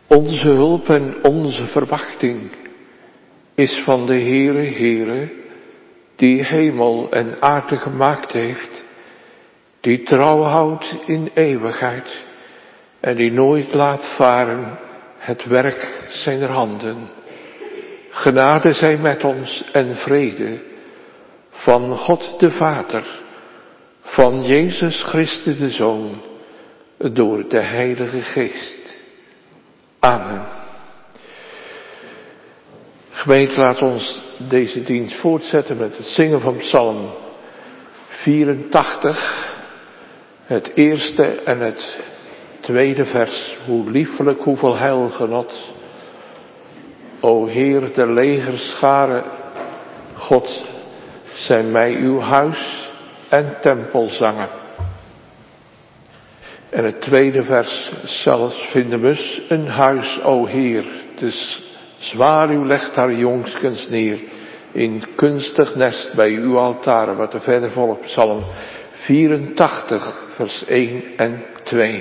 Onze hulp en onze verwachting is van de Heere, die hemel en aarde gemaakt heeft, die trouw houdt in eeuwigheid en die nooit laat varen het werk zijner handen. Genade zij met ons en vrede van God de Vader, van Jezus Christus de Zoon, door de Heilige Geest. Amen. Gemeente, laat ons deze dienst voortzetten met het zingen van Psalm 84, het eerste en het tweede vers. Hoe liefelijk, hoeveel heilgenot. O Heer, de legerscharen, God, zijn mij uw huis en tempel zangen. En het tweede vers zelfs, vinden we een huis, o Heer, dus zwaar u legt haar jongskens neer, in kunstig nest bij uw altaar, wat er verder volgt, Psalm 84, vers 1 en 2.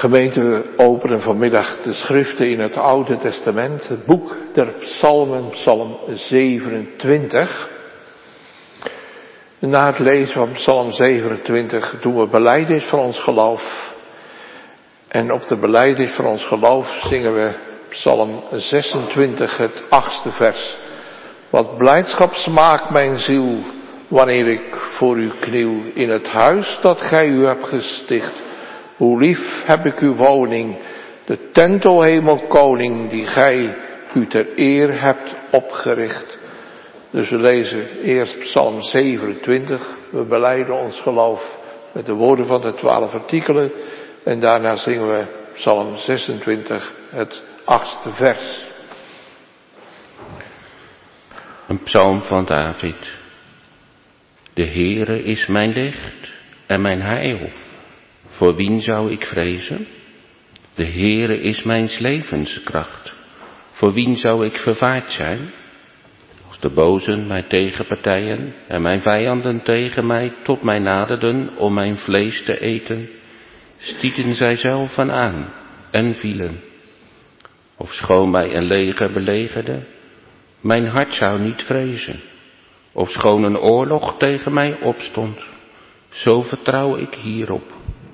Gemeente, we openen vanmiddag de schriften in het Oude Testament, het boek der Psalmen, Psalm 27. Na het lezen van Psalm 27 doen we belijdenis van ons geloof. En op de belijdenis van ons geloof zingen we Psalm 26, het 8e vers. Wat blijdschap smaakt mijn ziel, wanneer ik voor u kniel in het huis dat gij u hebt gesticht. Hoe lief heb ik uw woning, de tent, o hemelkoning, die gij u ter eer hebt opgericht. Dus we lezen eerst Psalm 27, we belijden ons geloof met de woorden van de 12 artikelen. En daarna zingen we Psalm 26, het 8e vers. Een psalm van David. De Heere is mijn licht en mijn heil. Voor wien zou ik vrezen? De Heere is mijn levenskracht. Voor wien zou ik vervaard zijn? Als de bozen mij tegenpartijen en mijn vijanden tegen mij tot mij naderden om mijn vlees te eten, stieten zij zelf van aan en vielen. Ofschoon mij een leger belegerde, mijn hart zou niet vrezen. Ofschoon een oorlog tegen mij opstond, zo vertrouw ik hierop.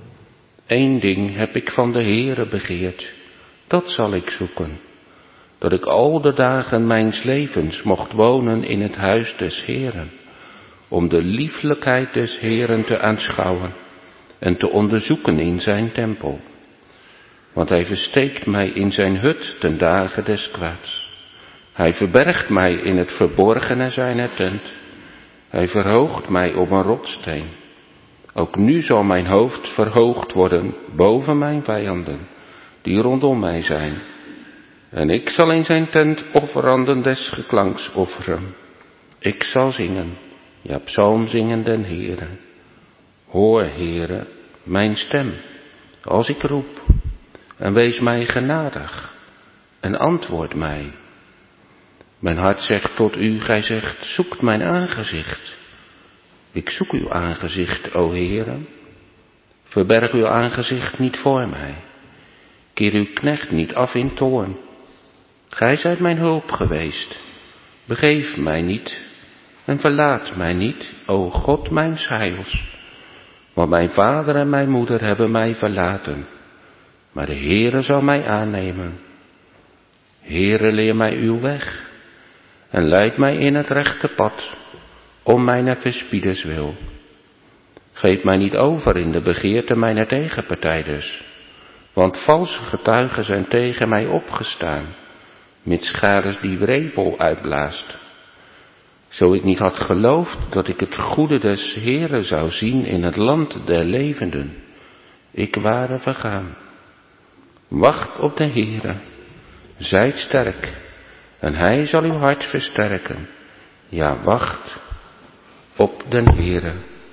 Eén ding heb ik van de Heere begeerd, dat zal ik zoeken, dat ik al de dagen mijns levens mocht wonen in het huis des Heeren, om de lieflijkheid des Heeren te aanschouwen en te onderzoeken in zijn tempel. Want hij versteekt mij in zijn hut ten dagen des kwaads. Hij verbergt mij in het verborgene zijner tent. Hij verhoogt mij op een rotssteen. Ook nu zal mijn hoofd verhoogd worden boven mijn vijanden, die rondom mij zijn. En ik zal in zijn tent offeranden des geklanks offeren. Ik zal zingen, ja psalm zingen den Heere. Hoor, Heere, mijn stem, als ik roep, en wees mij genadig, en antwoord mij. Mijn hart zegt tot u, gij zegt, zoekt mijn aangezicht. Ik zoek uw aangezicht, o Heere. Verberg uw aangezicht niet voor mij. Keer uw knecht niet af in toorn. Gij zijt mijn hulp geweest. Begeef mij niet en verlaat mij niet, o God mijns heils. Want mijn vader en mijn moeder hebben mij verlaten. Maar de Heere zal mij aannemen. Heere, leer mij uw weg en leid mij in het rechte pad, om mijn verspieders wil. Geef mij niet over in de begeerte mijner tegenpartijders, want valse getuigen zijn tegen mij opgestaan, met schades die wrevel uitblaast. Zo ik niet had geloofd dat ik het goede des Heeren zou zien in het land der levenden, ik ware vergaan. Wacht op de Heere, zijt sterk, en hij zal uw hart versterken. Ja, wacht op den Heere.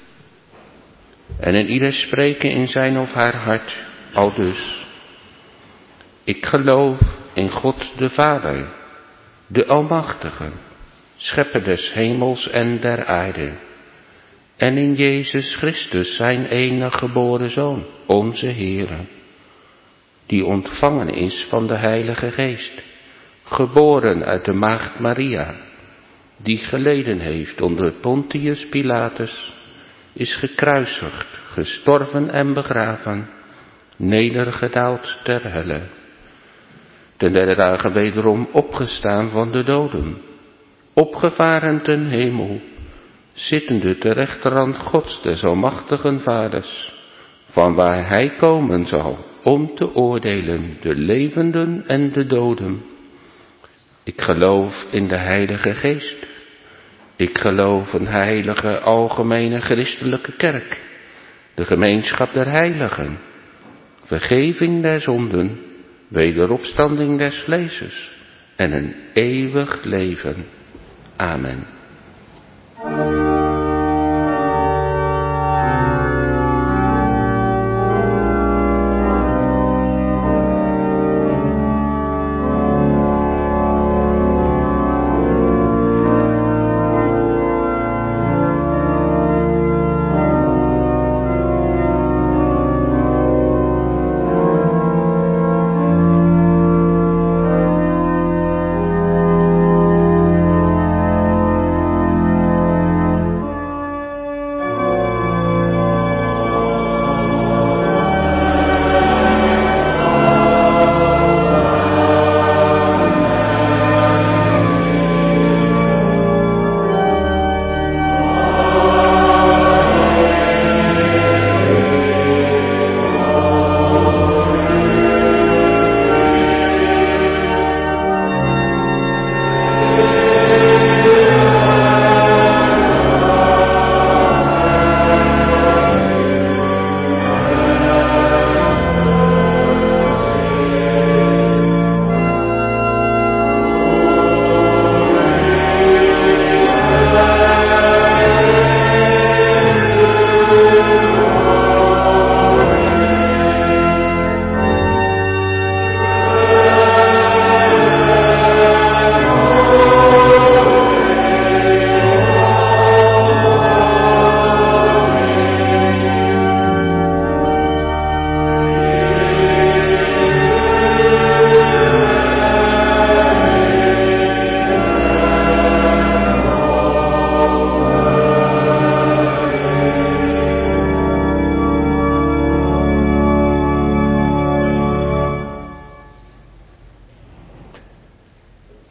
En in ieder spreken in zijn of haar hart, aldus. Ik geloof in God de Vader, de Almachtige, schepper des hemels en der aarde. En in Jezus Christus, zijn enige geboren Zoon, onze Heere, die ontvangen is van de Heilige Geest, geboren uit de maagd Maria, die geleden heeft onder Pontius Pilatus, is gekruisigd, gestorven en begraven, nedergedaald ter helle. Ten derde dagen wederom opgestaan van de doden, opgevaren ten hemel, zittende ter rechterhand Gods des almachtigen Vaders, van waar hij komen zal om te oordelen de levenden en de doden. Ik geloof in de Heilige Geest. Ik geloof een heilige, algemene, christelijke kerk, de gemeenschap der heiligen, vergeving der zonden, wederopstanding des vleeses en een eeuwig leven. Amen.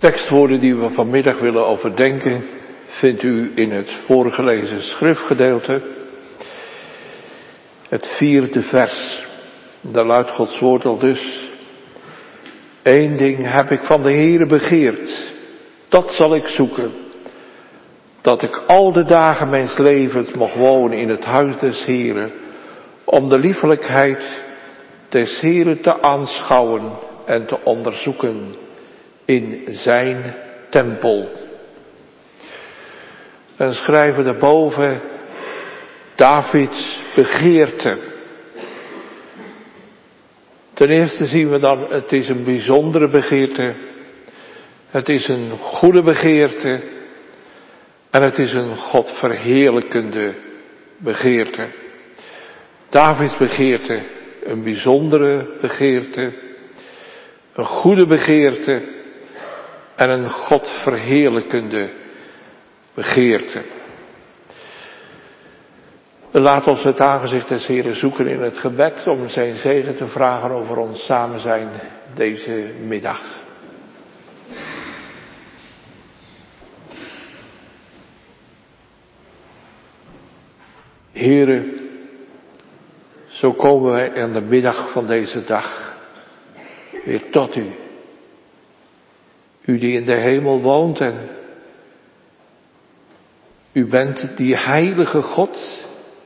Tekstwoorden die we vanmiddag willen overdenken, vindt u in het voorgelezen schriftgedeelte. Het 4e vers. Daar luidt Gods woord al dus. 1 ding heb ik van de Heere begeerd, dat zal ik zoeken. Dat ik al de dagen mijns levens mag wonen in het huis des Heeren, om de liefelijkheid des Heeren te aanschouwen en te onderzoeken in zijn tempel. En schrijven daarboven Davids begeerte. Ten eerste zien we dan, het is een bijzondere begeerte. Het is een goede begeerte. En het is een God verheerlijkende begeerte. Davids begeerte, een bijzondere begeerte. Een goede begeerte. En een God verheerlijkende begeerte. Laat ons het aangezicht des Heeren zoeken in het gebed om zijn zegen te vragen over ons samen zijn deze middag. Heere, zo komen wij aan de middag van deze dag weer tot u. U die in de hemel woont en u bent die heilige God,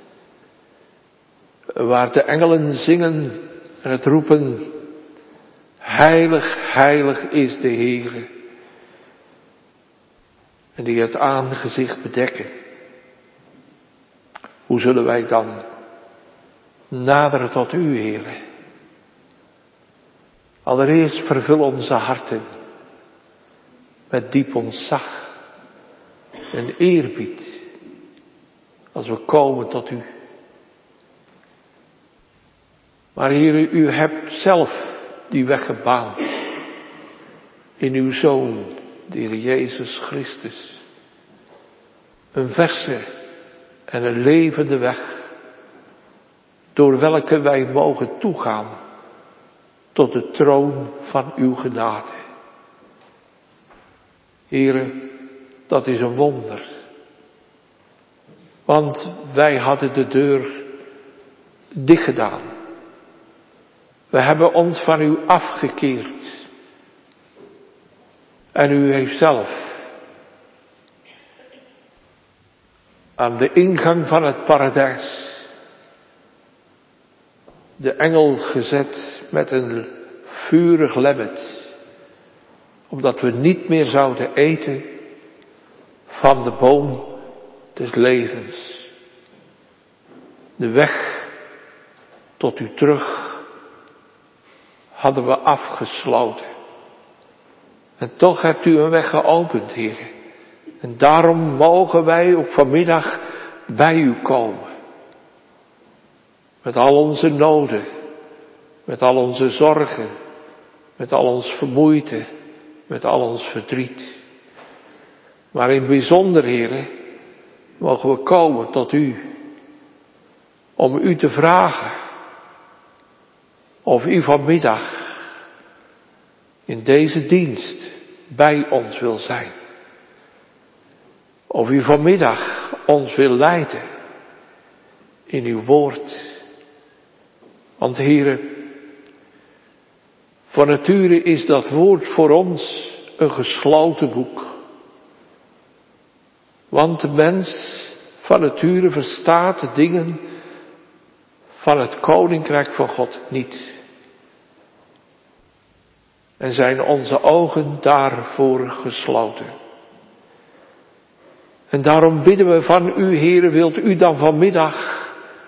waar de engelen zingen en het roepen, heilig, heilig is de Heere. En die het aangezicht bedekken. Hoe zullen wij dan naderen tot u, Heere? Allereerst vervul onze harten met diep ontzag en eerbied als we komen tot u. Maar Heere, u hebt zelf die weg gebaand in uw Zoon, de Heer Jezus Christus. Een verse en een levende weg, door welke wij mogen toegaan tot de troon van uw genade. Heere, dat is een wonder. Want wij hadden de deur dicht gedaan. We hebben ons van u afgekeerd. En u heeft zelf aan de ingang van het paradijs de engel gezet met een vurig lemmet, opdat we niet meer zouden eten van de boom des levens. De weg tot u terug hadden we afgesloten. En toch hebt u een weg geopend, Heer. En daarom mogen wij ook vanmiddag bij u komen. Met al onze noden, met al onze zorgen, met al ons vermoeite, met al ons verdriet. Maar in bijzonder, Heer, mogen we komen tot u, om u te vragen of u vanmiddag in deze dienst bij ons wil zijn. Of u vanmiddag ons wil leiden in uw woord. Want Heere, van nature is dat woord voor ons een gesloten boek. Want de mens van nature verstaat de dingen van het koninkrijk van God niet. En zijn onze ogen daarvoor gesloten. En daarom bidden we van u, Heere, wilt u dan vanmiddag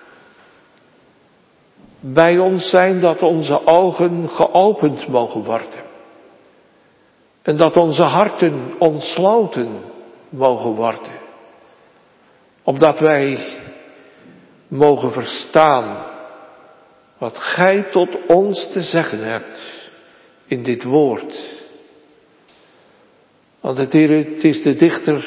bij ons zijn, dat onze ogen geopend mogen worden. En dat onze harten ontsloten mogen worden. Opdat wij mogen verstaan wat gij tot ons te zeggen hebt in dit woord. Want het is de dichter,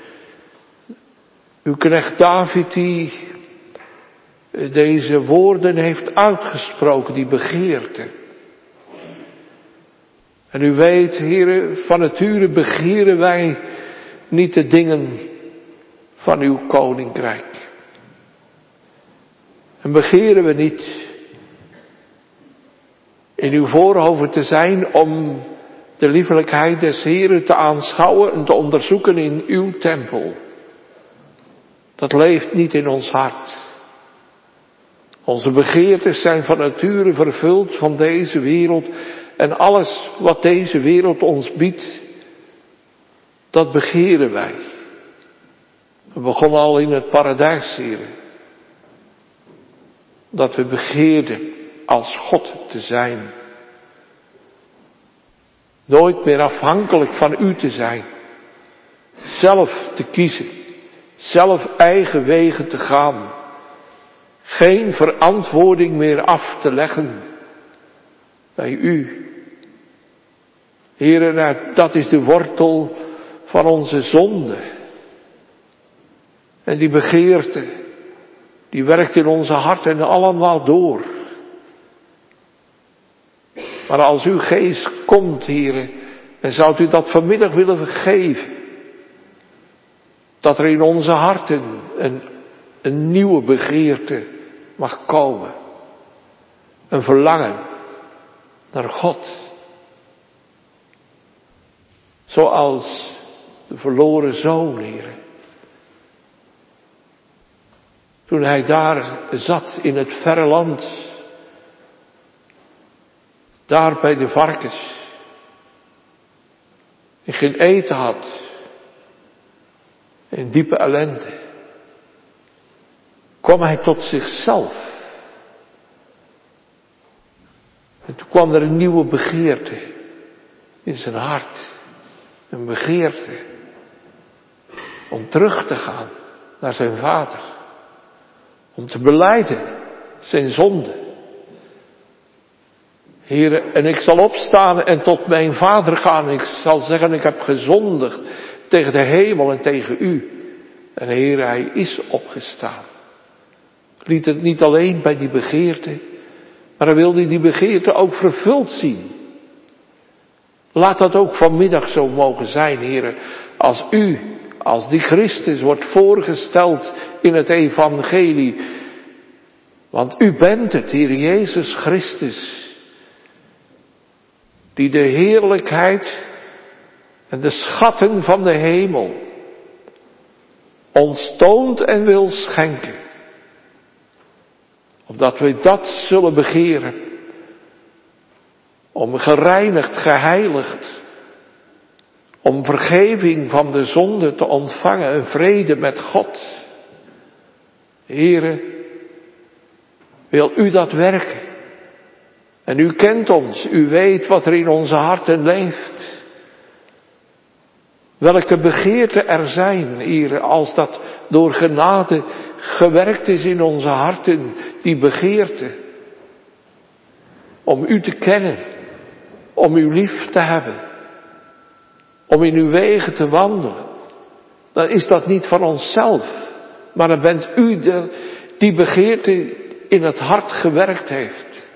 uw knecht David, die deze woorden heeft uitgesproken, die begeerte. En u weet, Heere, van nature begeren wij niet de dingen van uw koninkrijk. En begeren we niet in uw voorhoven te zijn om de liefelijkheid des Heeren te aanschouwen en te onderzoeken in uw tempel. Dat leeft niet in ons hart. Onze begeertes zijn van nature vervuld van deze wereld en alles wat deze wereld ons biedt, dat begeren wij. We begonnen al in het paradijs, Heere. Dat we begeerden als God te zijn. Nooit meer afhankelijk van u te zijn. Zelf te kiezen. Zelf eigen wegen te gaan. Geen verantwoording meer af te leggen bij u. Heere, dat is de wortel van onze zonde. En die begeerte, die werkt in onze harten allemaal door. Maar als uw geest komt, Heere, dan zou u dat vanmiddag willen vergeven. Dat er in onze harten een nieuwe begeerte mag komen. Een verlangen naar God. Zoals de verloren zoon, Heere. Toen hij daar zat in het verre land. Daar bij de varkens. En geen eten had. In diepe ellende. Kwam hij tot zichzelf. En toen kwam er een nieuwe begeerte in zijn hart. Een begeerte om terug te gaan naar zijn vader. Om te belijden zijn zonde. Heere, en ik zal opstaan en tot mijn vader gaan. Ik zal zeggen, ik heb gezondigd tegen de hemel en tegen u. En Heere, hij is opgestaan. Liet het niet alleen bij die begeerte, maar hij wilde die begeerte ook vervuld zien. Laat dat ook vanmiddag zo mogen zijn, Heere, als u, als die Christus wordt voorgesteld in het evangelie. Want u bent het, Heer Jezus Christus, die de heerlijkheid en de schatten van de hemel ons toont en wil schenken. Opdat we dat zullen begeren. Om gereinigd, geheiligd. Om vergeving van de zonde te ontvangen en vrede met God. Heere, wil u dat werken? En u kent ons, u weet wat er in onze harten leeft. Welke begeerten er zijn, Heere, als dat door genade gewerkt is in onze harten, die begeerte. Om u te kennen, om u lief te hebben, om in uw wegen te wandelen. Dan is dat niet van onszelf, maar dan bent u die begeerte in het hart gewerkt heeft.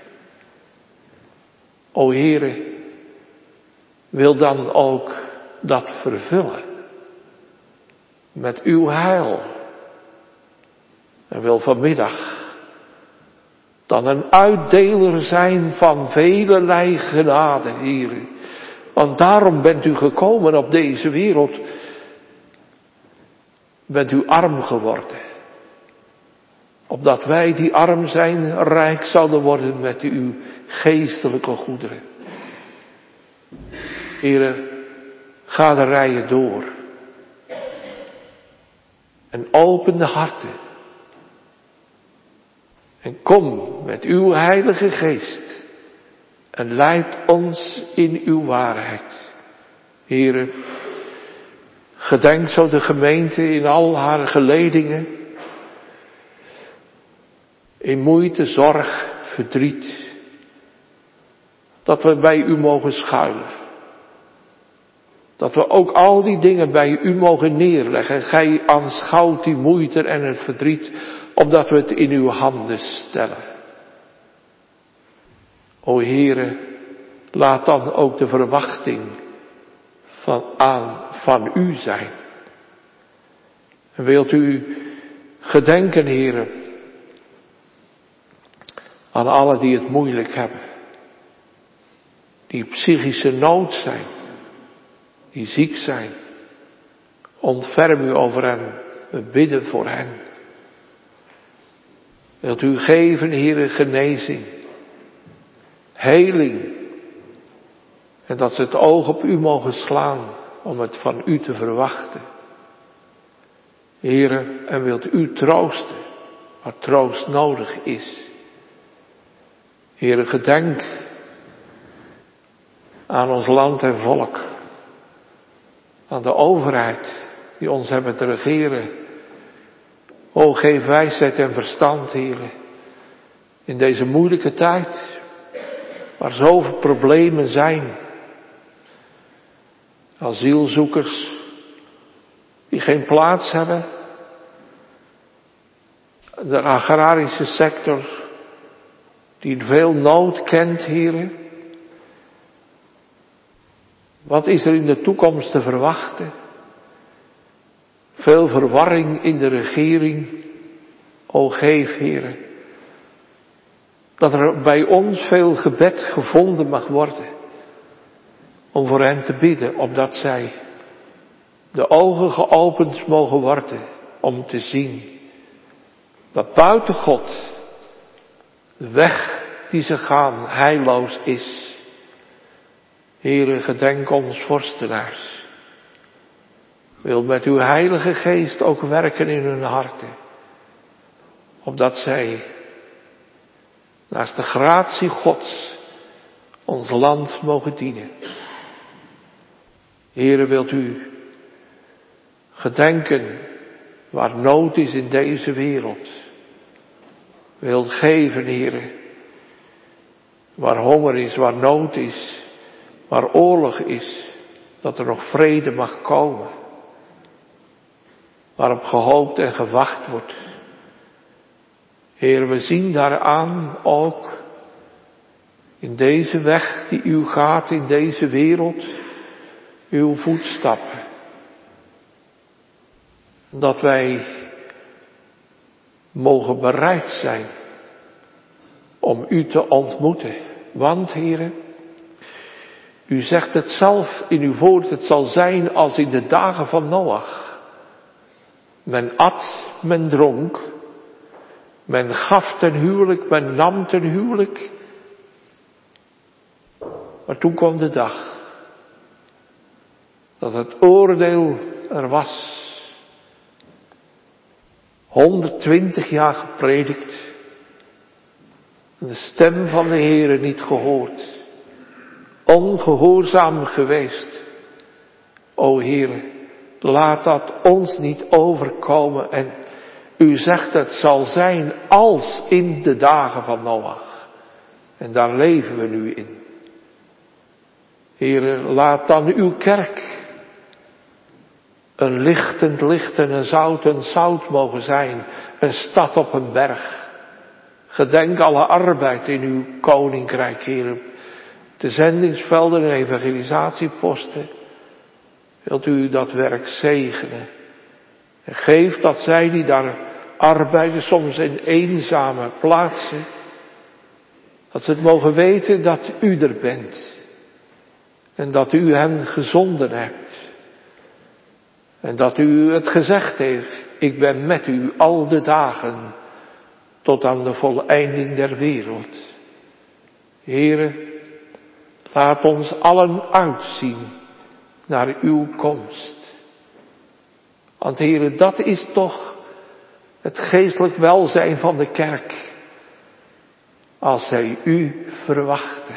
O Heere, wil dan ook dat vervullen met uw heil. En wil vanmiddag dan een uitdeler zijn van velelei genade, Heere. Want daarom bent u gekomen op deze wereld. Bent u arm geworden. Opdat wij die arm zijn, rijk zouden worden met uw geestelijke goederen. Heere, ga de rijen door. En open de harten. En kom met uw heilige geest. En leid ons in uw waarheid. Heere, gedenk zo de gemeente in al haar geledingen. In moeite, zorg, verdriet. Dat we bij u mogen schuilen. Dat we ook al die dingen bij u mogen neerleggen. Gij aanschouwt die moeite en het verdriet, opdat we het in uw handen stellen. O Heere, laat dan ook de verwachting van u zijn. En wilt u gedenken, Heere, aan allen die het moeilijk hebben. Die psychische nood zijn. Die ziek zijn. Ontferm u over hen. We bidden voor hen. Wilt u geven, Heere, genezing. Heling. En dat ze het oog op u mogen slaan om het van u te verwachten. Heere, en wilt u troosten waar troost nodig is. Heere, gedenk aan ons land en volk. Aan de overheid die ons hebben te regeren. O, geef wijsheid en verstand, Heere. In deze moeilijke tijd. Waar zoveel problemen zijn. Asielzoekers die geen plaats hebben. De agrarische sector die veel nood kent, Heere. Wat is er in de toekomst te verwachten? Veel verwarring in de regering. O geef, Heere, dat er bij ons veel gebed gevonden mag worden. Om voor hen te bidden, opdat zij de ogen geopend mogen worden om te zien dat buiten God de weg die ze gaan heilloos is. Heere, gedenk ons vorstenaars. Wil met uw heilige geest ook werken in hun harten. Opdat zij naast de gratie Gods ons land mogen dienen. Heere, wilt u gedenken waar nood is in deze wereld. Wilt geven, Heere, waar honger is, waar nood is, waar oorlog is, dat er nog vrede mag komen. Waarop gehoopt en gewacht wordt. Heer, we zien daaraan ook in deze weg die u gaat in deze wereld, uw voetstappen. Dat wij mogen bereid zijn om u te ontmoeten. Want, Heere, u zegt het zelf in uw woord, het zal zijn als in de dagen van Noach. Men at, men dronk, men gaf ten huwelijk, men nam ten huwelijk. Maar toen kwam de dag dat het oordeel er was. 120 jaar gepredikt. De stem van de Heere niet gehoord. Ongehoorzaam geweest. O Heere, laat dat ons niet overkomen. En u zegt het zal zijn als in de dagen van Noach. En daar leven we nu in. Heere, laat dan uw kerk een lichtend licht en een zoutend zout mogen zijn. Een stad op een berg. Gedenk alle arbeid in uw koninkrijk, Heere. De zendingsvelden en evangelisatieposten. Wilt u dat werk zegenen. En geef dat zij die daar arbeiden, soms in eenzame plaatsen. Dat ze het mogen weten dat u er bent. En dat u hen gezonden hebt. En dat u het gezegd heeft, ik ben met u al de dagen tot aan de voleinding der wereld. Heere, laat ons allen uitzien naar uw komst. Want Heere, dat is toch het geestelijk welzijn van de kerk. Als zij u verwachten.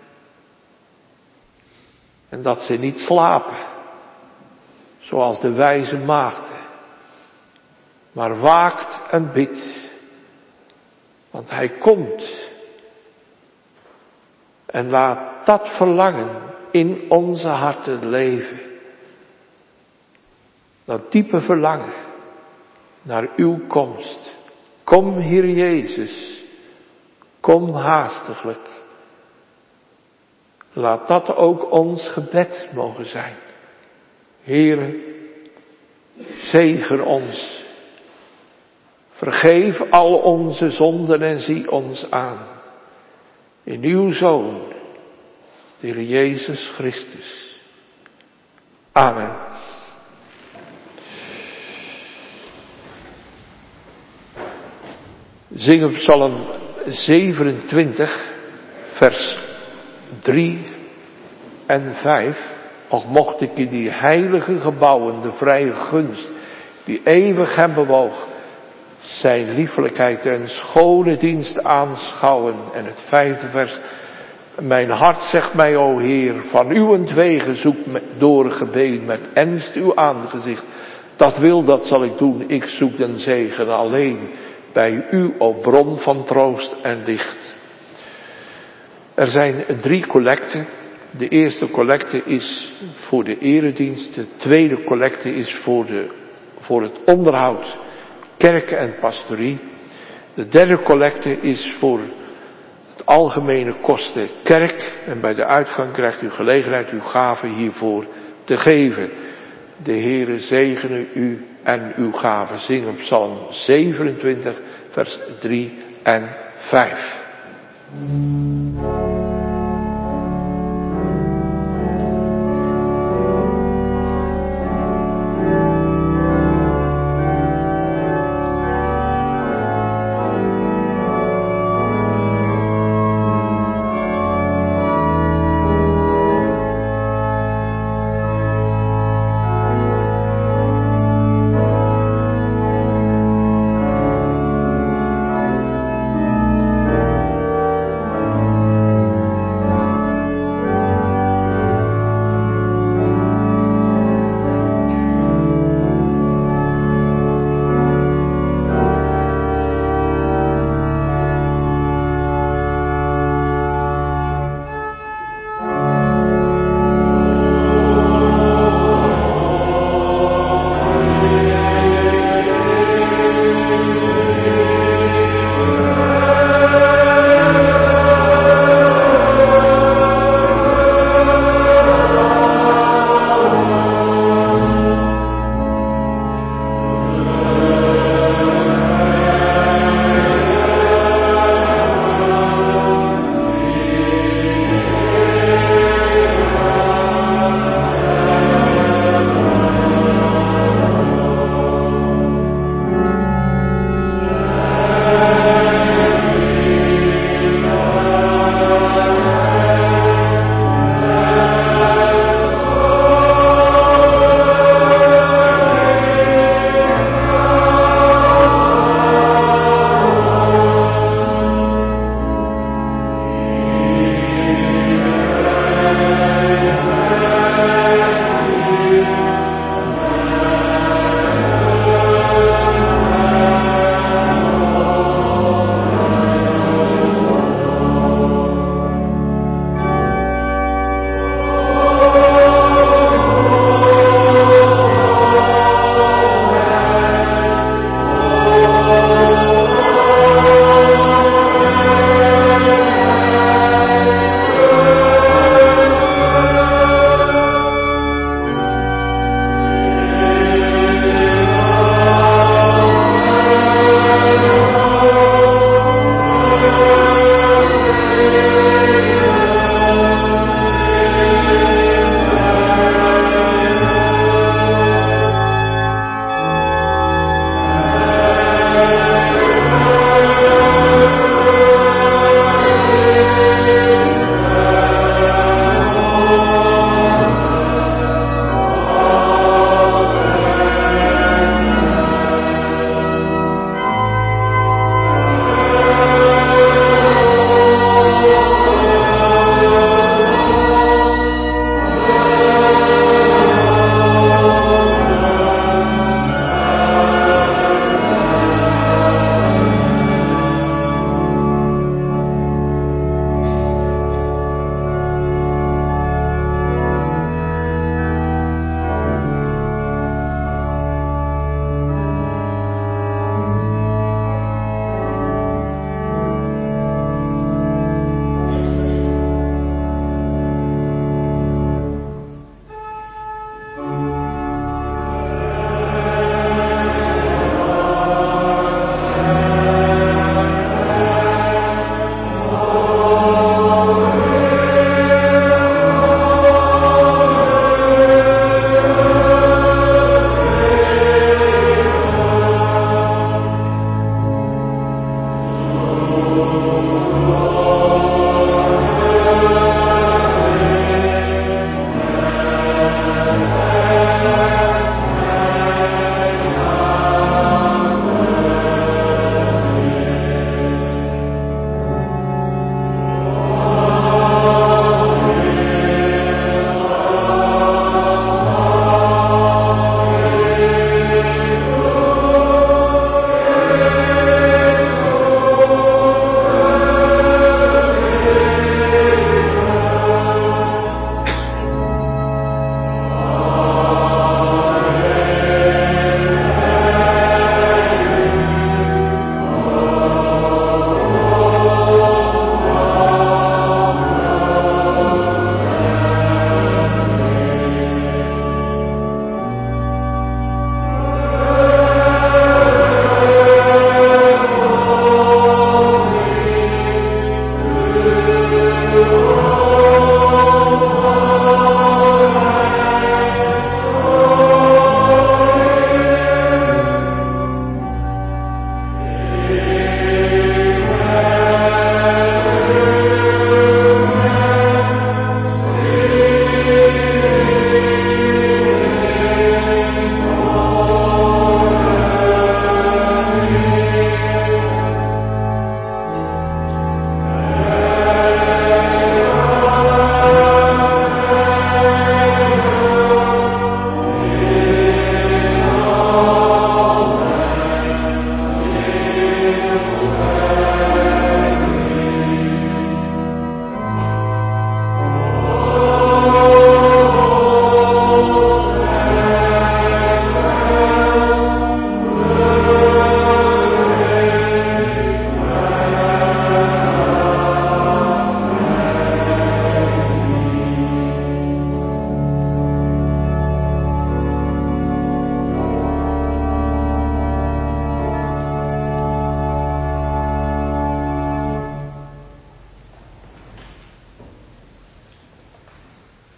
En dat ze niet slapen. Zoals de wijze maagden. Maar waakt en bidt. Want hij komt. En laat dat verlangen in onze harten leven. Dat diepe verlangen naar uw komst. Kom, Heer Jezus. Kom haastiglijk. Laat dat ook ons gebed mogen zijn. Heere, zegen ons. Vergeef al onze zonden en zie ons aan. In uw Zoon, de Heer Jezus Christus. Amen. Zingen Psalm 27, vers 3 en 5. Och mocht ik in die heilige gebouwen de vrije gunst die eeuwig hem bewoog, zijn liefelijkheid en schone dienst aanschouwen. En het 5e vers. Mijn hart zegt mij, o Heer, van uwentwege zoek door gebeden met ernst uw aangezicht. Dat zal ik doen. Ik zoek den zegen alleen bij u, o bron van troost en licht. Er zijn 3 collecten. De eerste collecte is voor de eredienst. De tweede collecte is voor het onderhoud, kerk en pastorie. De derde collecte is voor het algemene kosten kerk. En bij de uitgang krijgt u gelegenheid uw gave hiervoor te geven. De Heere zegene u en uw gave. Zingen Psalm 27, vers 3 en 5.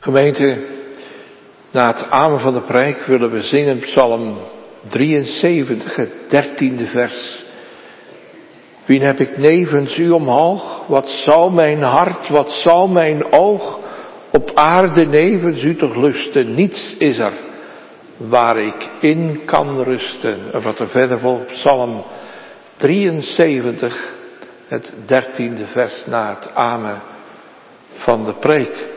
Gemeente, na het amen van de preek willen we zingen Psalm 73, het 13e vers. Wien heb ik nevens u omhoog? Wat zal mijn hart, wat zal mijn oog op aarde nevens u toch lusten? Niets is er waar ik in kan rusten. En wat er verder volgt, Psalm 73, het 13e vers na het amen van de preek.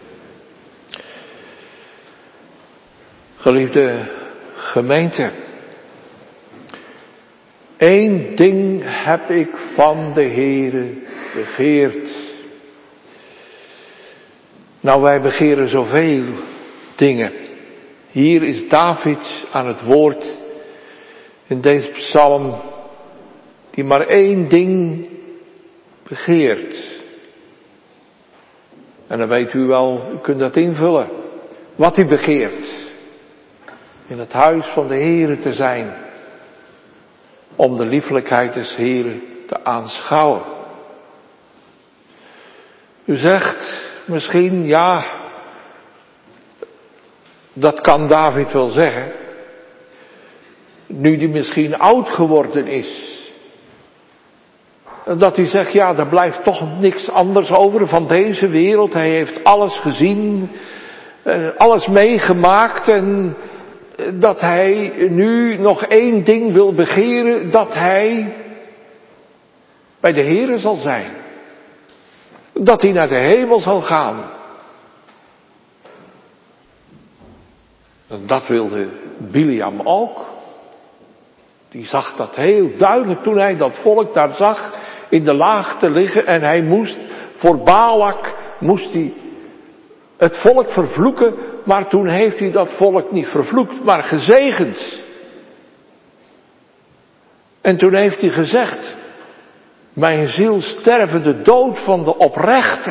Geliefde gemeente, 1 ding heb ik van de Heere begeerd. Nou, wij begeren zoveel dingen. Hier is David aan het woord in deze psalm, die maar 1 ding begeert. En dan weet u wel, u kunt dat invullen, wat u begeert. In het huis van de Heere te zijn, om de liefelijkheid des Heeren te aanschouwen. U zegt misschien, ja, dat kan David wel zeggen, nu die misschien oud geworden is. Dat hij zegt, ja, er blijft toch niks anders over van deze wereld. Hij heeft alles gezien, alles meegemaakt en dat hij nu nog 1 ding wil begeren, dat hij bij de Heere zal zijn. Dat hij naar de hemel zal gaan. En dat wilde Biliam ook. Die zag dat heel duidelijk toen hij dat volk daar zag in de laagte liggen en hij moest voor Balak het volk vervloeken, maar toen heeft hij dat volk niet vervloekt, maar gezegend. En toen heeft hij gezegd, mijn ziel sterven de dood van de oprechte.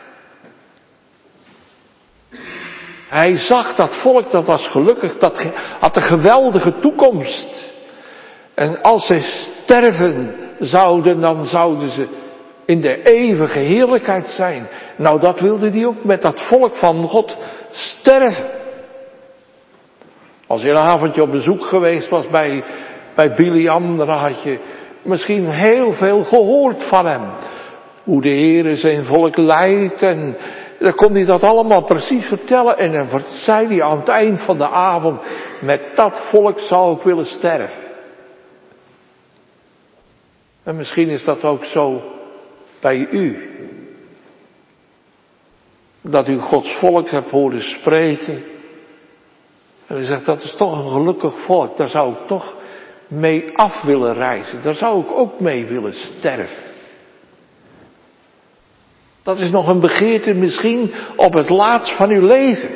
Hij zag dat volk, dat was gelukkig, dat had een geweldige toekomst. En als ze sterven zouden, dan zouden ze in de eeuwige heerlijkheid zijn. Nou, dat wilde hij ook met dat volk van God sterven. Als je een avondje op bezoek geweest was bij Biliam, dan had je misschien heel veel gehoord van hem. Hoe de Heere zijn volk leidt en dan kon hij dat allemaal precies vertellen. En dan zei hij aan het eind van de avond, met dat volk zou ik willen sterven. En misschien is dat ook zo bij u. Dat u Gods volk hebt horen spreken. En u zegt, dat is toch een gelukkig volk. Daar zou ik toch mee af willen reizen. Daar zou ik ook mee willen sterven. Dat is nog een begeerte misschien op het laatst van uw leven.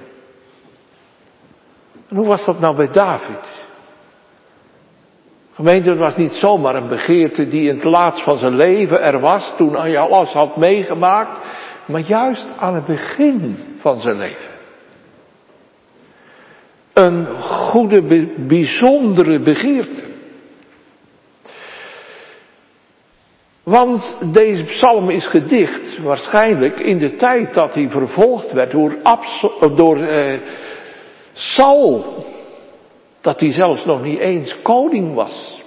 En hoe was dat nou bij David? Gemeente, het was niet zomaar een begeerte die in het laatst van zijn leven er was, toen hij alles had meegemaakt, maar juist aan het begin van zijn leven. Een goede, bijzondere begeerte. Want deze psalm is gedicht waarschijnlijk in de tijd dat hij vervolgd werd door Saul. Dat hij zelfs nog niet eens koning was.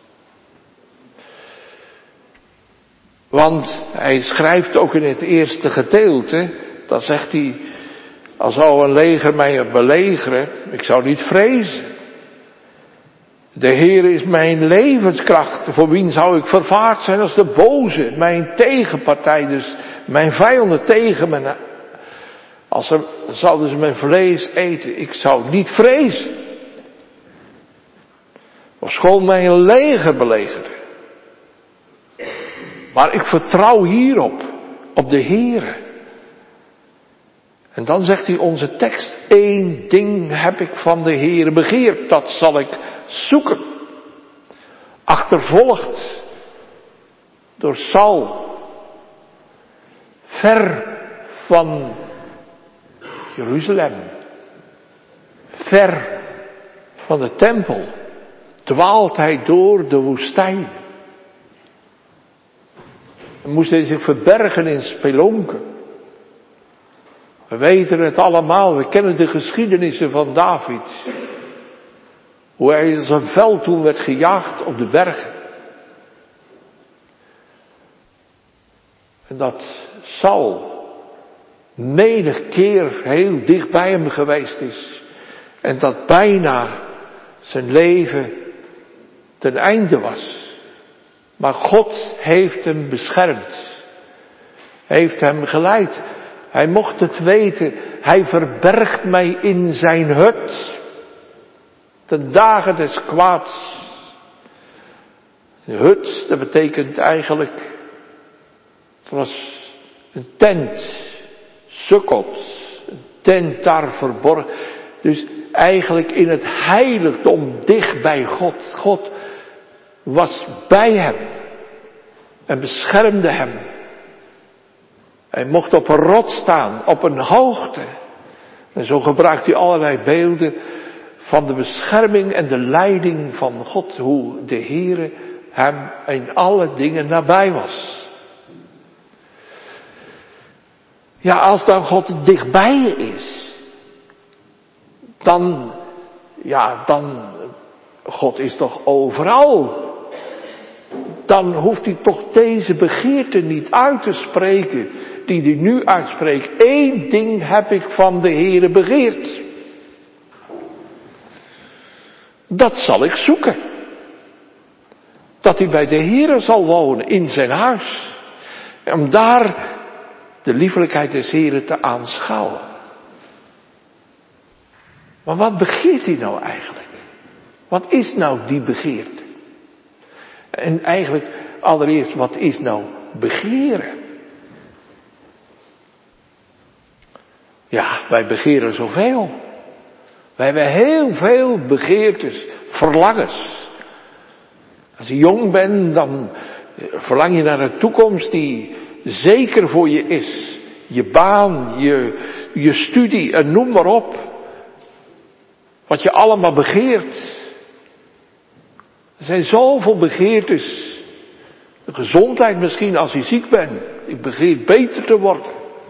Want hij schrijft ook in het eerste gedeelte, dan zegt hij, als zou een leger mij belegeren, ik zou niet vrezen. De Heer is mijn levenskracht, voor wien zou ik vervaard zijn als de boze, mijn tegenpartij, dus mijn vijanden tegen me. Zouden ze mijn vlees eten, ik zou niet vrezen. Ofschoon mij een leger belegeren. Maar ik vertrouw hierop, op de Heere. En dan zegt hij onze tekst, 1 ding heb ik van de Heere begeerd, dat zal ik zoeken. Achtervolgd door Saul. Ver van Jeruzalem. Ver van de tempel. Dwaalt hij door de woestijn. Dan moest hij zich verbergen in spelonken. We weten het allemaal, we kennen de geschiedenissen van David. Hoe hij als een veld toen werd gejaagd op de bergen. En dat Saul menig keer heel dicht bij hem geweest is. En dat bijna zijn leven ten einde was. Maar God heeft hem beschermd. Heeft hem geleid. Hij mocht het weten. Hij verbergt mij in zijn hut. Ten dagen des kwaads. Een hut, dat betekent eigenlijk. Het was een tent. Sukkot. Een tent daar verborgen. Dus eigenlijk in het heiligdom dicht bij God. God was bij hem. En beschermde hem. Hij mocht op een rots staan, op een hoogte. En zo gebruikt hij allerlei beelden van de bescherming en de leiding van God. Hoe de Heere hem in alle dingen nabij was. Ja, als dan God dichtbij je is. Dan, God is toch overal. Dan hoeft hij toch deze begeerte niet uit te spreken, die hij nu uitspreekt. Eén ding heb ik van de Heere begeerd. Dat zal ik zoeken. Dat hij bij de Heere zal wonen, in zijn huis. Om daar de liefelijkheid des Heeren te aanschouwen. Maar wat begeert hij nou eigenlijk? Wat is nou die begeerte? En eigenlijk allereerst, wat is nou begeren? Ja, wij begeren zoveel. Wij hebben heel veel begeertes, verlangens. Als je jong bent, dan verlang je naar een toekomst die zeker voor je is. Je baan, je studie en noem maar op. Wat je allemaal begeert. Er zijn zoveel begeertes. De gezondheid misschien als je ziek bent. Ik begeer beter te worden.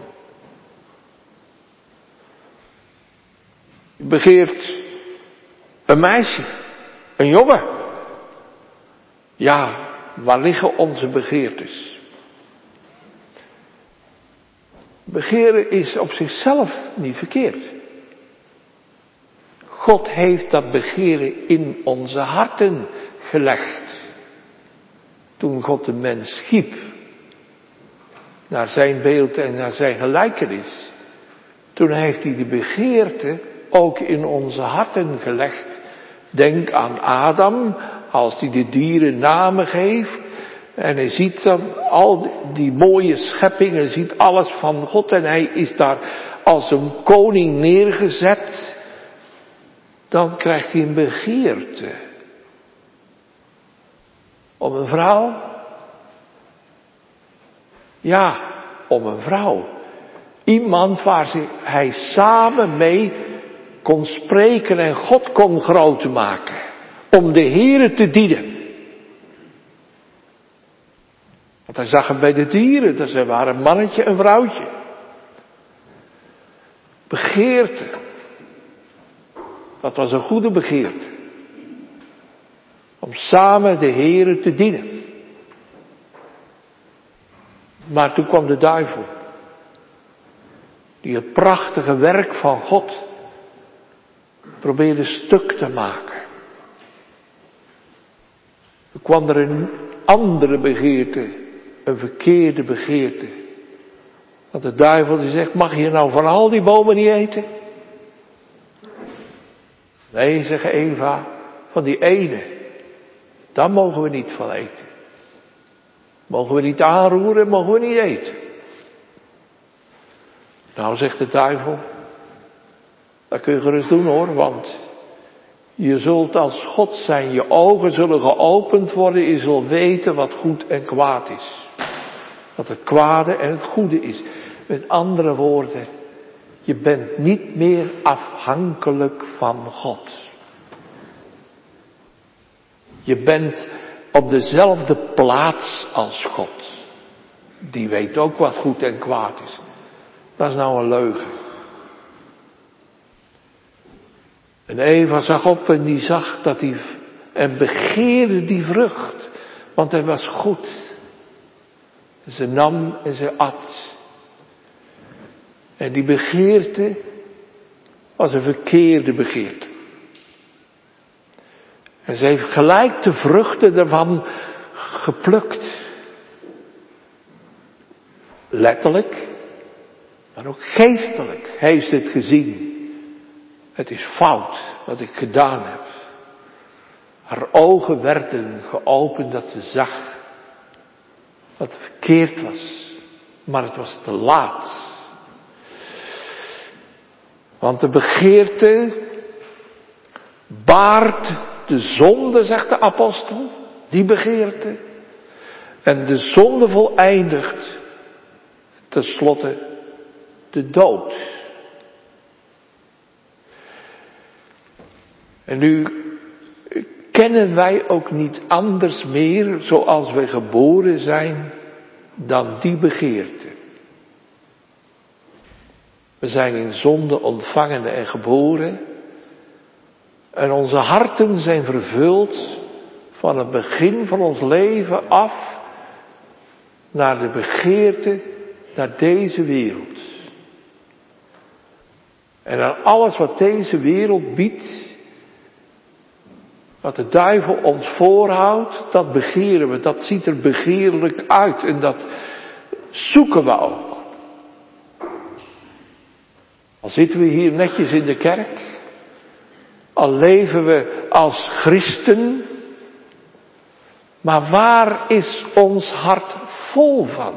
Je begeert een meisje, een jongen. Ja, waar liggen onze begeertes? Begeren is op zichzelf niet verkeerd. God heeft dat begeren in onze harten gelegd. Toen God de mens schiep. Naar zijn beeld en naar zijn gelijkenis. Toen heeft hij de begeerte ook in onze harten gelegd. Denk aan Adam, als hij de dieren namen geeft. En hij ziet dan al die mooie scheppingen, ziet alles van God. En hij is daar als een koning neergezet. Dan krijgt hij een begeerte. Om een vrouw? Ja, om een vrouw. Iemand waar hij samen mee kon spreken en God kon groot maken. Om de Heere te dienen. Want hij zag hem bij de dieren, dat ze waren een mannetje en een vrouwtje. Begeerte. Dat was een goede begeerte. Om samen de Heere te dienen. Maar toen kwam de duivel. Die het prachtige werk van God probeerde stuk te maken. Toen kwam er een andere begeerte. Een verkeerde begeerte. Want de duivel die zegt, mag je nou van al die bomen niet eten? Nee, zegt Eva, van die ene. Daar mogen we niet van eten. Mogen we niet aanroeren, mogen we niet eten. Nou, zegt de duivel, dat kun je gerust doen hoor, want je zult als God zijn, je ogen zullen geopend worden, je zult weten wat goed en kwaad is. Wat het kwade en het goede is. Met andere woorden, je bent niet meer afhankelijk van God. Je bent op dezelfde plaats als God. Die weet ook wat goed en kwaad is. Dat is nou een leugen. En Eva zag op en die zag en begeerde die vrucht. Want hij was goed. En ze nam en ze at. En die begeerte was een verkeerde begeerte. En ze heeft gelijk de vruchten daarvan geplukt. Letterlijk, maar ook geestelijk heeft ze het gezien. Het is fout wat ik gedaan heb. Haar ogen werden geopend dat ze zag wat verkeerd was. Maar het was te laat. Want de begeerte baart de zonde, zegt de apostel. Die begeerte. En de zonde voleindigt tenslotte de dood. En nu kennen wij ook niet anders meer, zoals we geboren zijn, dan die begeerte. We zijn in zonde ontvangen en geboren. En onze harten zijn vervuld van het begin van ons leven af naar de begeerte naar deze wereld. En aan alles wat deze wereld biedt, wat de duivel ons voorhoudt, dat begeren we. Dat ziet er begeerlijk uit en dat zoeken we ook. Al zitten we hier netjes in de kerk, al leven we als christen, maar waar is ons hart vol van?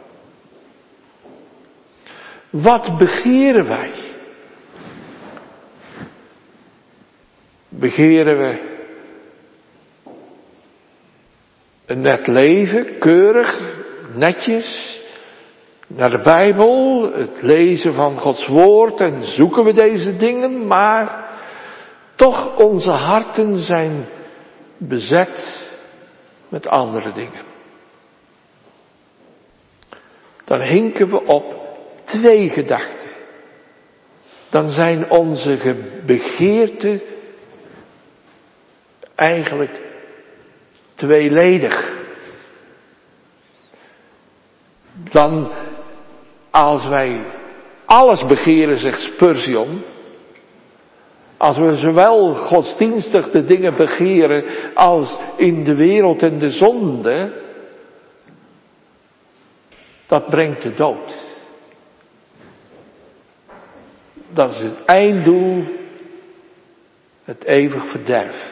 Wat begeren wij? Begeren we een net leven, keurig, netjes, naar de Bijbel, het lezen van Gods woord en zoeken we deze dingen, maar toch onze harten zijn bezet met andere dingen. Dan hinken we op 2 gedachten. Dan zijn onze begeerten eigenlijk tweeledig. Dan, als wij alles begeren, zegt Spurgeon, als we zowel godsdienstig de dingen begeren als in de wereld en de zonde, dat brengt de dood. Dat is het einddoel, het eeuwig verderf.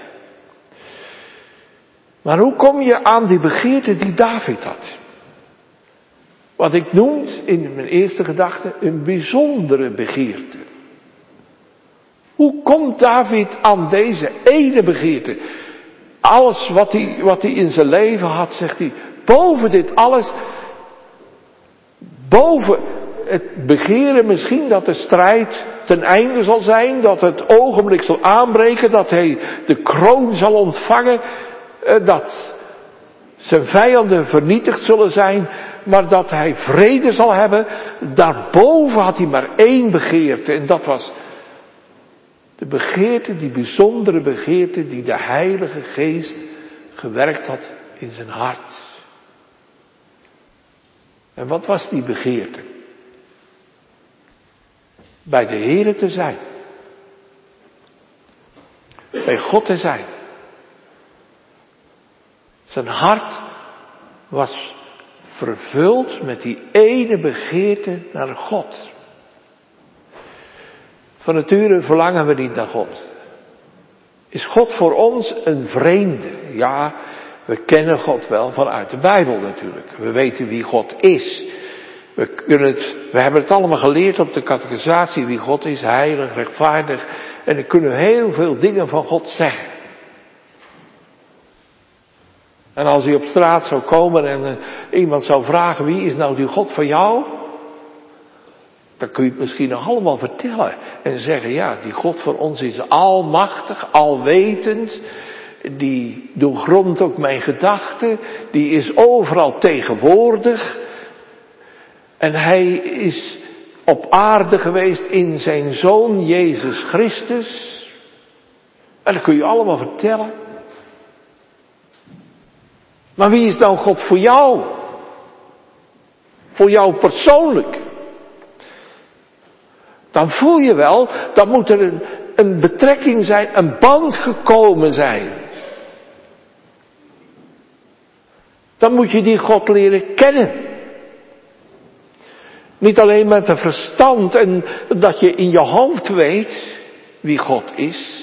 Maar hoe kom je aan die begeerte die David had? Wat ik noem in mijn eerste gedachte een bijzondere begeerte. Hoe komt David aan deze ene begeerte? Alles wat hij in zijn leven had, zegt hij, boven dit alles, boven het begeren misschien dat de strijd ten einde zal zijn, dat het ogenblik zal aanbreken, dat hij de kroon zal ontvangen, dat zijn vijanden vernietigd zullen zijn, maar dat hij vrede zal hebben. Daarboven had hij maar 1 begeerte en dat was de begeerte, die bijzondere begeerte die de Heilige Geest gewerkt had in zijn hart. En wat was die begeerte? Bij de Heere te zijn. Bij God te zijn. Zijn hart was vervuld met die ene begeerte naar God. Van nature verlangen we niet naar God. Is God voor ons een vreemde? Ja, we kennen God wel vanuit de Bijbel natuurlijk. We weten wie God is. We hebben het allemaal geleerd op de catechisatie wie God is, heilig, rechtvaardig. En dan kunnen we heel veel dingen van God zeggen. En als u op straat zou komen en iemand zou vragen wie is nou die God van jou? Dan kun je het misschien nog allemaal vertellen. En zeggen ja, die God van ons is almachtig, alwetend. Die doorgrondt ook mijn gedachten. Die is overal tegenwoordig. En hij is op aarde geweest in zijn Zoon Jezus Christus. En dat kun je allemaal vertellen. Maar wie is nou God voor jou? Voor jou persoonlijk? Dan voel je wel, dan moet er een betrekking zijn, een band gekomen zijn. Dan moet je die God leren kennen. Niet alleen met het verstand en dat je in je hoofd weet wie God is.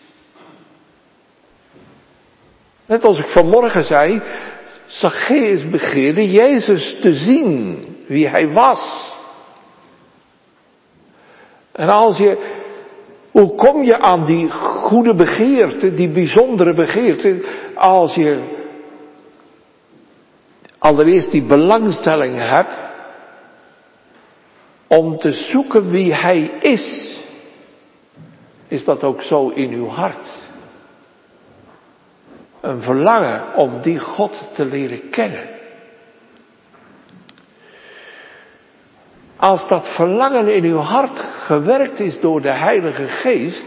Net als ik vanmorgen zei, Zacchaeus begeerde Jezus te zien, wie hij was. En hoe kom je aan die goede begeerte, die bijzondere begeerte, als je allereerst die belangstelling hebt om te zoeken wie hij is. Is dat ook zo in uw hart? Een verlangen om die God te leren kennen. Als dat verlangen in uw hart gewerkt is door de Heilige Geest,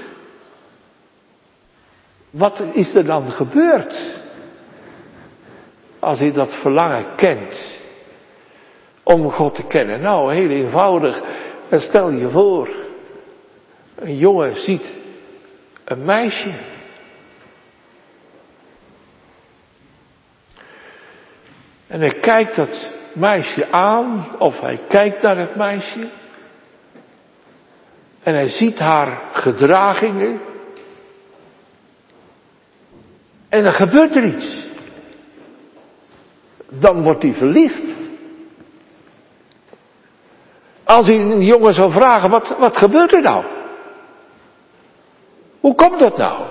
wat is er dan gebeurd? Als u dat verlangen kent om God te kennen. Nou, heel eenvoudig. Stel je voor, een jongen ziet een meisje. En hij kijkt dat meisje aan, of hij kijkt naar het meisje. En hij ziet haar gedragingen. En dan gebeurt er iets. Dan wordt hij verliefd. Als hij een jongen zou vragen, wat gebeurt er nou? Hoe komt dat nou?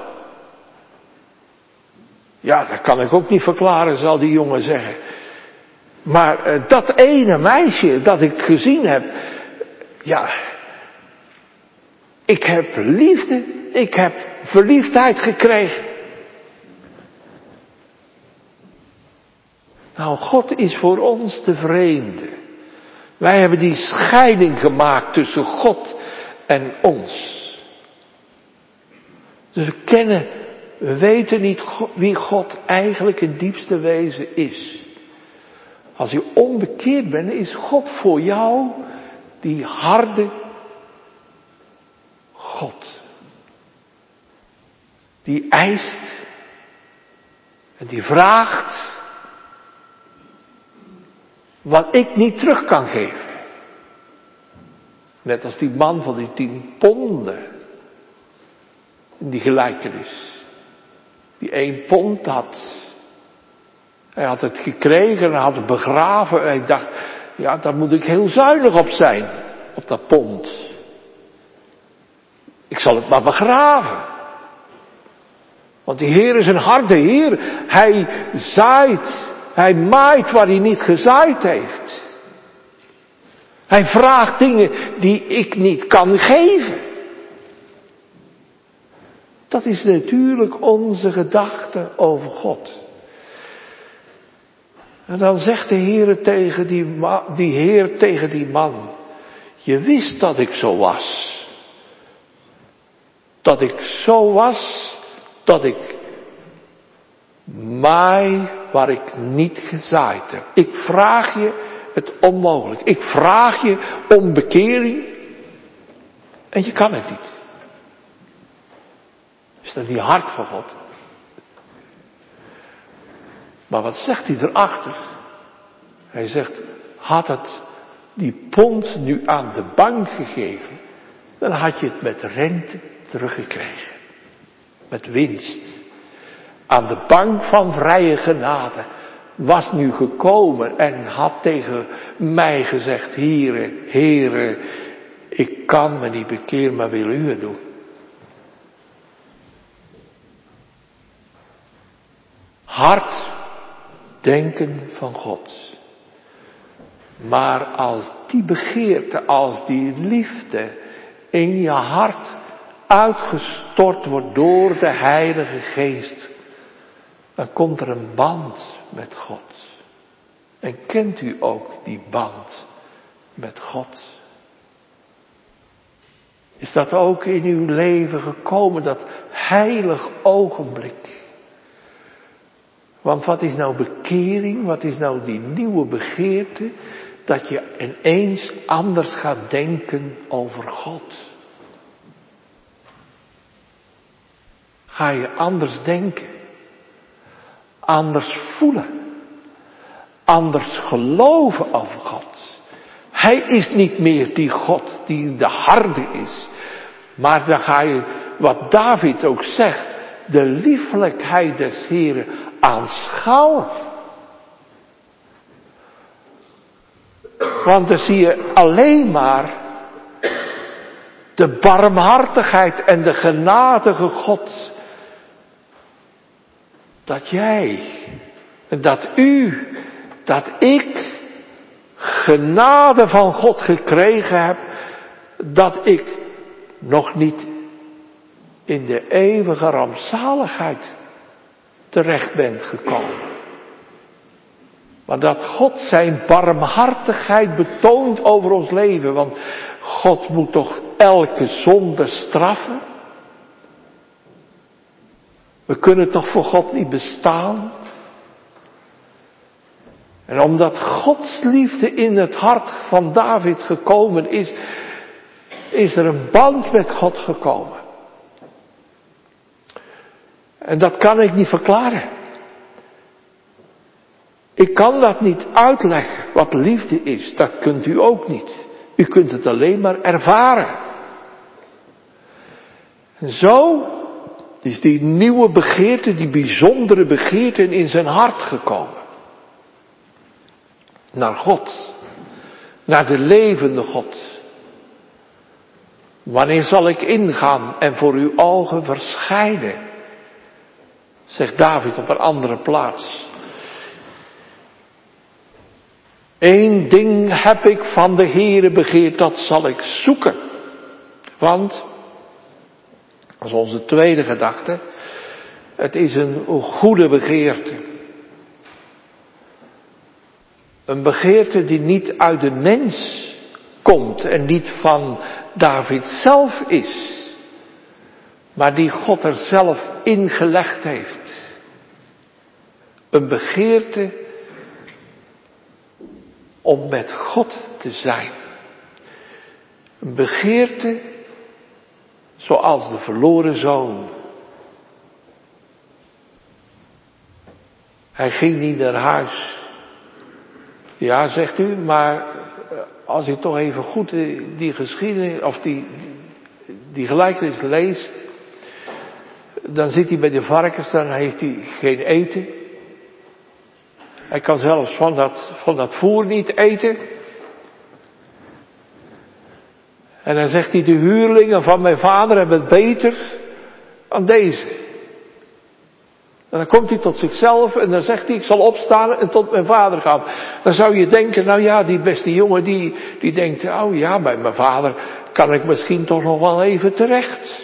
Ja, dat kan ik ook niet verklaren, zal die jongen zeggen. Maar dat ene meisje dat ik gezien heb, ja, ik heb liefde, ik heb verliefdheid gekregen. Nou, God is voor ons de vreemde. Wij hebben die scheiding gemaakt tussen God en ons. Dus we weten niet wie God eigenlijk in diepste wezen is. Als je onbekeerd bent, is God voor jou die harde God. Die eist en die vraagt wat ik niet terug kan geven. Net als die man van die 10 ponden. In die gelijkenis. Die 1 pond had. Hij had het gekregen en had het begraven. En hij dacht, ja, daar moet ik heel zuinig op zijn. Op dat pond. Ik zal het maar begraven. Want die Heer is een harde Heer. Hij zaait. Hij maait waar hij niet gezaaid heeft. Hij vraagt dingen die ik niet kan geven. Dat is natuurlijk onze gedachte over God. En dan zegt de Heer tegen die man. Je wist dat ik zo was. Dat ik zo was, dat ik maai waar ik niet gezaaid heb. Ik vraag je het onmogelijk. Ik vraag je om bekering. En je kan het niet. Is dat niet hard van God? Maar wat zegt hij erachter? Hij zegt, had het die pond nu aan de bank gegeven, dan had je het met rente teruggekregen. Met winst. Aan de bank van vrije genade was nu gekomen en had tegen mij gezegd, Heere, ik kan me niet bekeren, maar wil u het doen? Hard denken van God. Maar als die begeerte, als die liefde in je hart uitgestort wordt door de Heilige Geest, dan komt er een band met God. En kent u ook die band met God? Is dat ook in uw leven gekomen, dat heilig ogenblik? Want wat is nou bekering, wat is nou die nieuwe begeerte, dat je ineens anders gaat denken over God? Ga je anders denken, anders voelen, anders geloven over God. Hij is niet meer die God die de harde is, maar dan ga je, wat David ook zegt, de liefelijkheid des Heren aanschouwen. Want dan zie je alleen maar de barmhartigheid en de genadige God. Dat jij, dat u, dat ik genade van God gekregen heb, dat ik nog niet in de eeuwige rampzaligheid terecht ben gekomen. Maar dat God zijn barmhartigheid betoont over ons leven. Want God moet toch elke zonde straffen? We kunnen toch voor God niet bestaan? En omdat Gods liefde in het hart van David gekomen is, is er een band met God gekomen. En dat kan ik niet verklaren. Ik kan dat niet uitleggen, wat liefde is. Dat kunt u ook niet. U kunt het alleen maar ervaren. En zo is die nieuwe begeerte, die bijzondere begeerte in zijn hart gekomen. Naar God. Naar de levende God. Wanneer zal ik ingaan en voor uw ogen verschijnen? Zegt David op een andere plaats. Eén ding heb ik van de Heere begeerd, dat zal ik zoeken. Want, dat is onze tweede gedachte, het is een goede begeerte. Een begeerte die niet uit de mens komt en niet van David zelf is, maar die God er zelf ingelegd heeft. Een begeerte om met God te zijn. Een begeerte zoals de verloren zoon. Hij ging niet naar huis. Ja, zegt u, maar als u toch even goed die geschiedenis of die gelijkenis leest, dan zit hij bij de varkens, dan heeft hij geen eten. Hij kan zelfs van dat voer niet eten. En dan zegt hij, de huurlingen van mijn vader hebben het beter dan deze. En dan komt hij tot zichzelf en dan zegt hij, ik zal opstaan en tot mijn vader gaan. Dan zou je denken, nou ja, die beste jongen die denkt, oh ja, bij mijn vader kan ik misschien toch nog wel even terecht.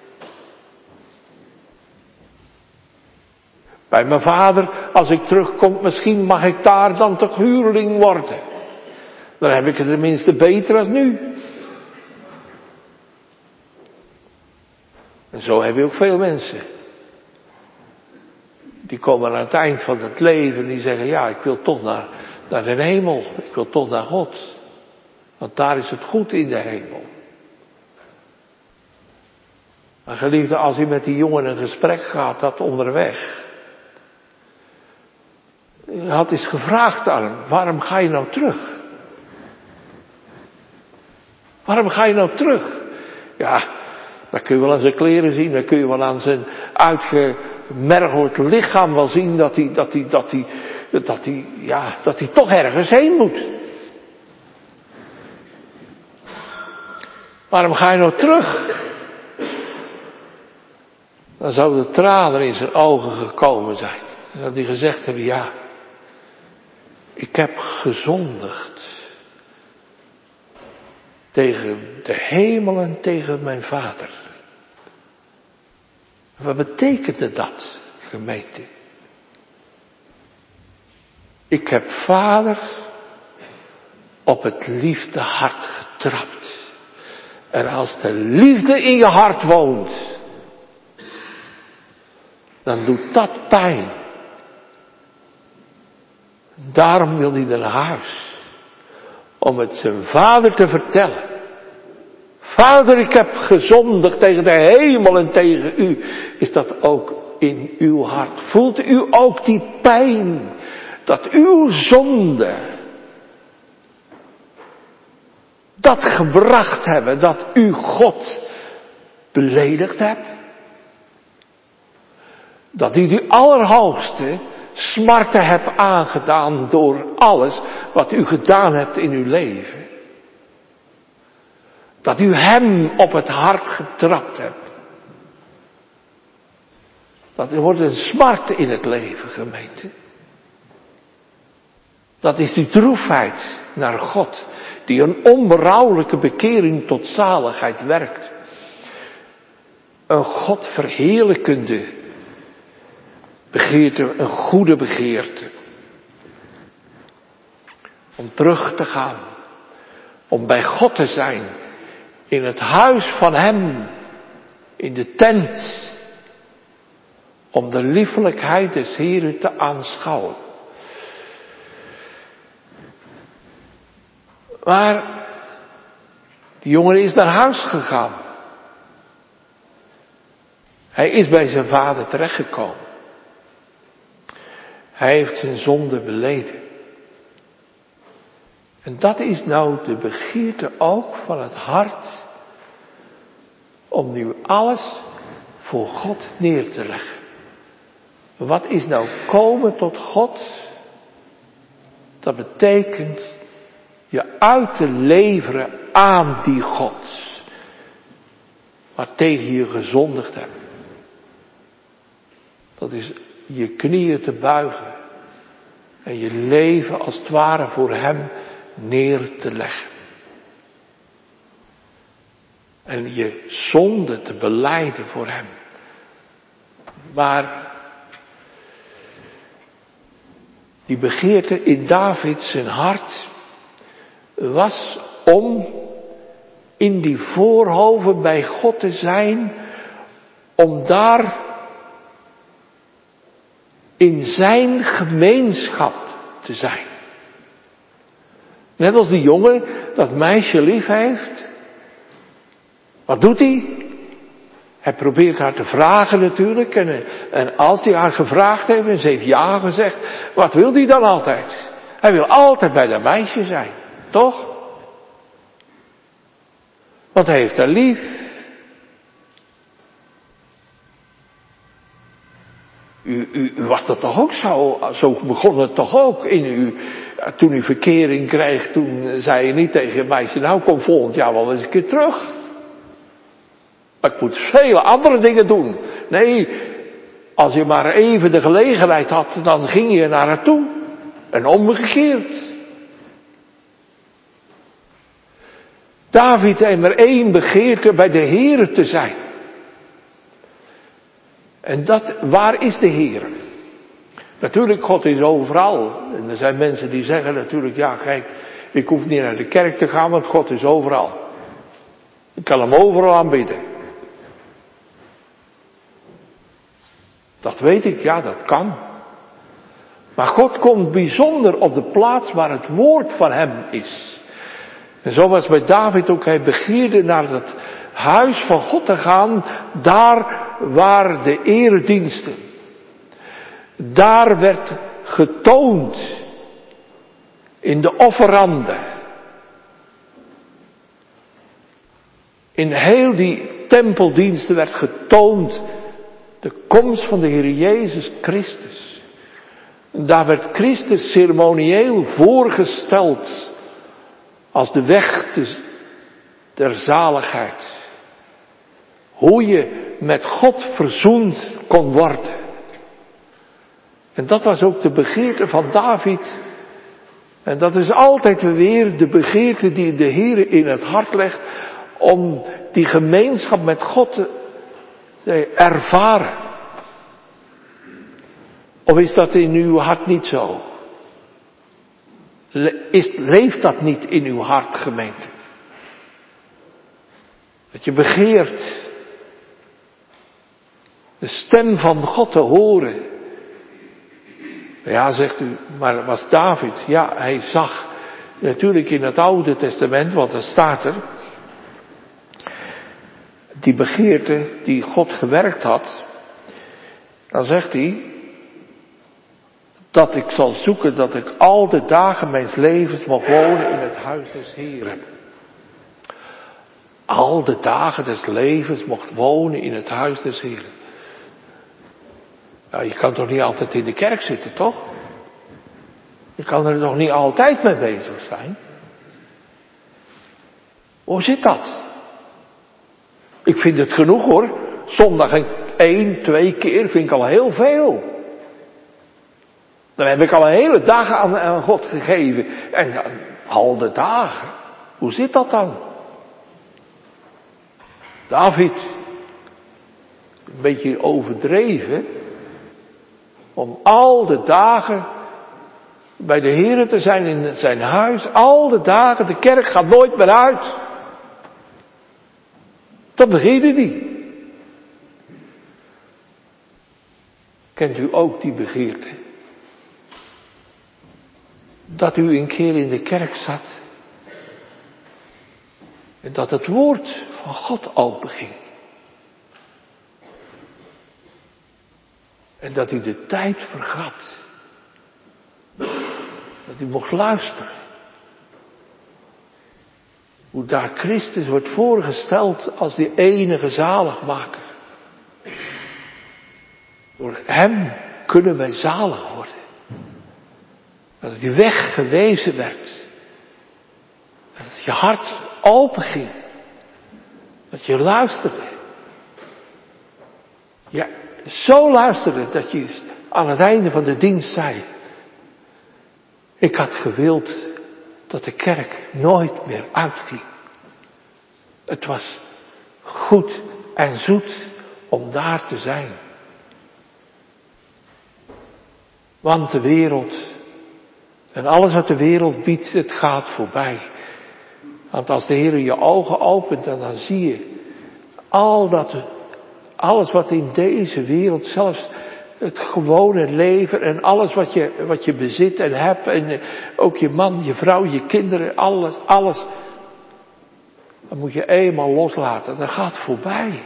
Bij mijn vader, als ik terugkom, misschien mag ik daar dan toch huurling worden. Dan heb ik het tenminste beter als nu. En zo heb je ook veel mensen. Die komen aan het eind van het leven en die zeggen, ja, ik wil toch naar de hemel. Ik wil toch naar God. Want daar is het goed in de hemel. Maar geliefde, als u met die jongen een gesprek gaat, dat onderweg. Je had eens gevraagd aan hem, waarom ga je nou terug? Waarom ga je nou terug? Ja, dat kun je wel aan zijn kleren zien, dat kun je wel aan zijn uitgemergeld lichaam wel zien dat hij toch ergens heen moet. Waarom ga je nou terug? Dan zouden tranen in zijn ogen gekomen zijn. En dat hij gezegd hebben, ja, ik heb gezondigd. Tegen de hemel en tegen mijn vader. Wat betekende dat, gemeente? Ik heb vader op het liefdehart getrapt. En als de liefde in je hart woont, dan doet dat pijn. Daarom wil hij naar huis. Om het zijn vader te vertellen. Vader, ik heb gezondigd tegen de hemel en tegen u. Is dat ook in uw hart? Voelt u ook die pijn? Dat uw zonde dat gebracht hebben, dat u God beledigd hebt? Dat u die allerhoogste smarten hebt aangedaan door alles wat u gedaan hebt in uw leven. Dat u hem op het hart getrapt hebt. Dat wordt een smart in het leven, gemeente. Dat is die droefheid naar God, die een onberouwelijke bekering tot zaligheid werkt. Een God verheerlijkende begeerte, een goede begeerte. Om terug te gaan, om bij God te zijn, in het huis van hem, in de tent, om de liefelijkheid des Heren te aanschouwen. Maar die jongen is naar huis gegaan. Hij is bij zijn vader terechtgekomen. Hij heeft zijn zonde beleden. En dat is nou de begeerte ook van het hart, om nu alles voor God neer te leggen. Wat is nou komen tot God? Dat betekent je uit te leveren aan die God, waartegen je gezondigd hebt. Dat is je knieën te buigen en je leven als het ware voor hem neer te leggen. En je zonde te belijden voor hem. Maar die begeerte in David zijn hart was om in die voorhoven bij God te zijn, om daar in zijn gemeenschap te zijn. Net als die jongen dat meisje lief heeft. Wat doet hij? Hij probeert haar te vragen natuurlijk. En als hij haar gevraagd heeft en ze heeft ja gezegd, wat wil hij dan altijd? Hij wil altijd bij dat meisje zijn. Toch? Want hij heeft haar lief. U was dat toch ook zo? Zo begon het toch ook in u. Toen u verkering kreeg, toen zei je niet tegen het meisje, nou kom volgend jaar wel eens een keer terug. Ik moet vele andere dingen doen. Nee, als je maar even de gelegenheid had, dan ging je naar haar toe. En omgekeerd. David heeft maar één begeerte, bij de Heere te zijn. En waar is de Heere? Natuurlijk, God is overal. En er zijn mensen die zeggen natuurlijk, ja kijk, ik hoef niet naar de kerk te gaan, want God is overal. Ik kan hem overal aanbidden. Dat weet ik, ja, dat kan. Maar God komt bijzonder op de plaats waar het woord van hem is. En zo was bij David ook, hij begeerde naar het huis van God te gaan, daar waar de erediensten. Daar werd getoond in de offeranden. In heel die tempeldiensten werd getoond de komst van de Heer Jezus Christus. Daar werd Christus ceremonieel voorgesteld als de weg der zaligheid. Hoe je met God verzoend kon worden. En dat was ook de begeerte van David. En dat is altijd weer de begeerte die de Heer in het hart legt, om die gemeenschap met God te ervaren. Of is dat in uw hart niet zo? Leeft dat niet in uw hart, gemeente? Dat je begeert de stem van God te horen. Ja, zegt u, maar was David? Ja, hij zag natuurlijk in het Oude Testament, want dat staat er, die begeerte die God gewerkt had. Dan zegt hij, dat ik zal zoeken dat ik al de dagen mijns levens mag wonen in het huis des Heren. Al de dagen des levens mocht wonen in het huis des Heren. Nou, je kan toch niet altijd in de kerk zitten, toch? Je kan er nog niet altijd mee bezig zijn. Hoe zit dat? Ik vind het genoeg hoor. Zondag 1, 2 keer vind ik al heel veel. Dan heb ik al een hele dag aan God gegeven. En dan, al de dagen. Hoe zit dat dan? David, een beetje overdreven, om al de dagen bij de Heere te zijn in zijn huis, al de dagen, de kerk gaat nooit meer uit. Dat begeerde hij. Kent u ook die begeerte? Dat u een keer in de kerk zat en dat het woord van God openging. En dat u de tijd vergat. Dat u mocht luisteren. Hoe daar Christus wordt voorgesteld als die enige zaligmaker. Door hem kunnen wij zalig worden. Dat die weg gewezen werd. Dat je hart open ging. Dat je luisterde. Ja, zo luisterde dat je aan het einde van de dienst zei. Ik had gewild dat de kerk nooit meer uitging. Het was goed en zoet om daar te zijn. Want de wereld en alles wat de wereld biedt, het gaat voorbij. Want als de Heer je ogen opent, dan zie je alles wat in deze wereld, zelfs het gewone leven en alles wat je bezit en hebt en ook je man, je vrouw, je kinderen, alles. Dat moet je eenmaal loslaten. Dat gaat voorbij.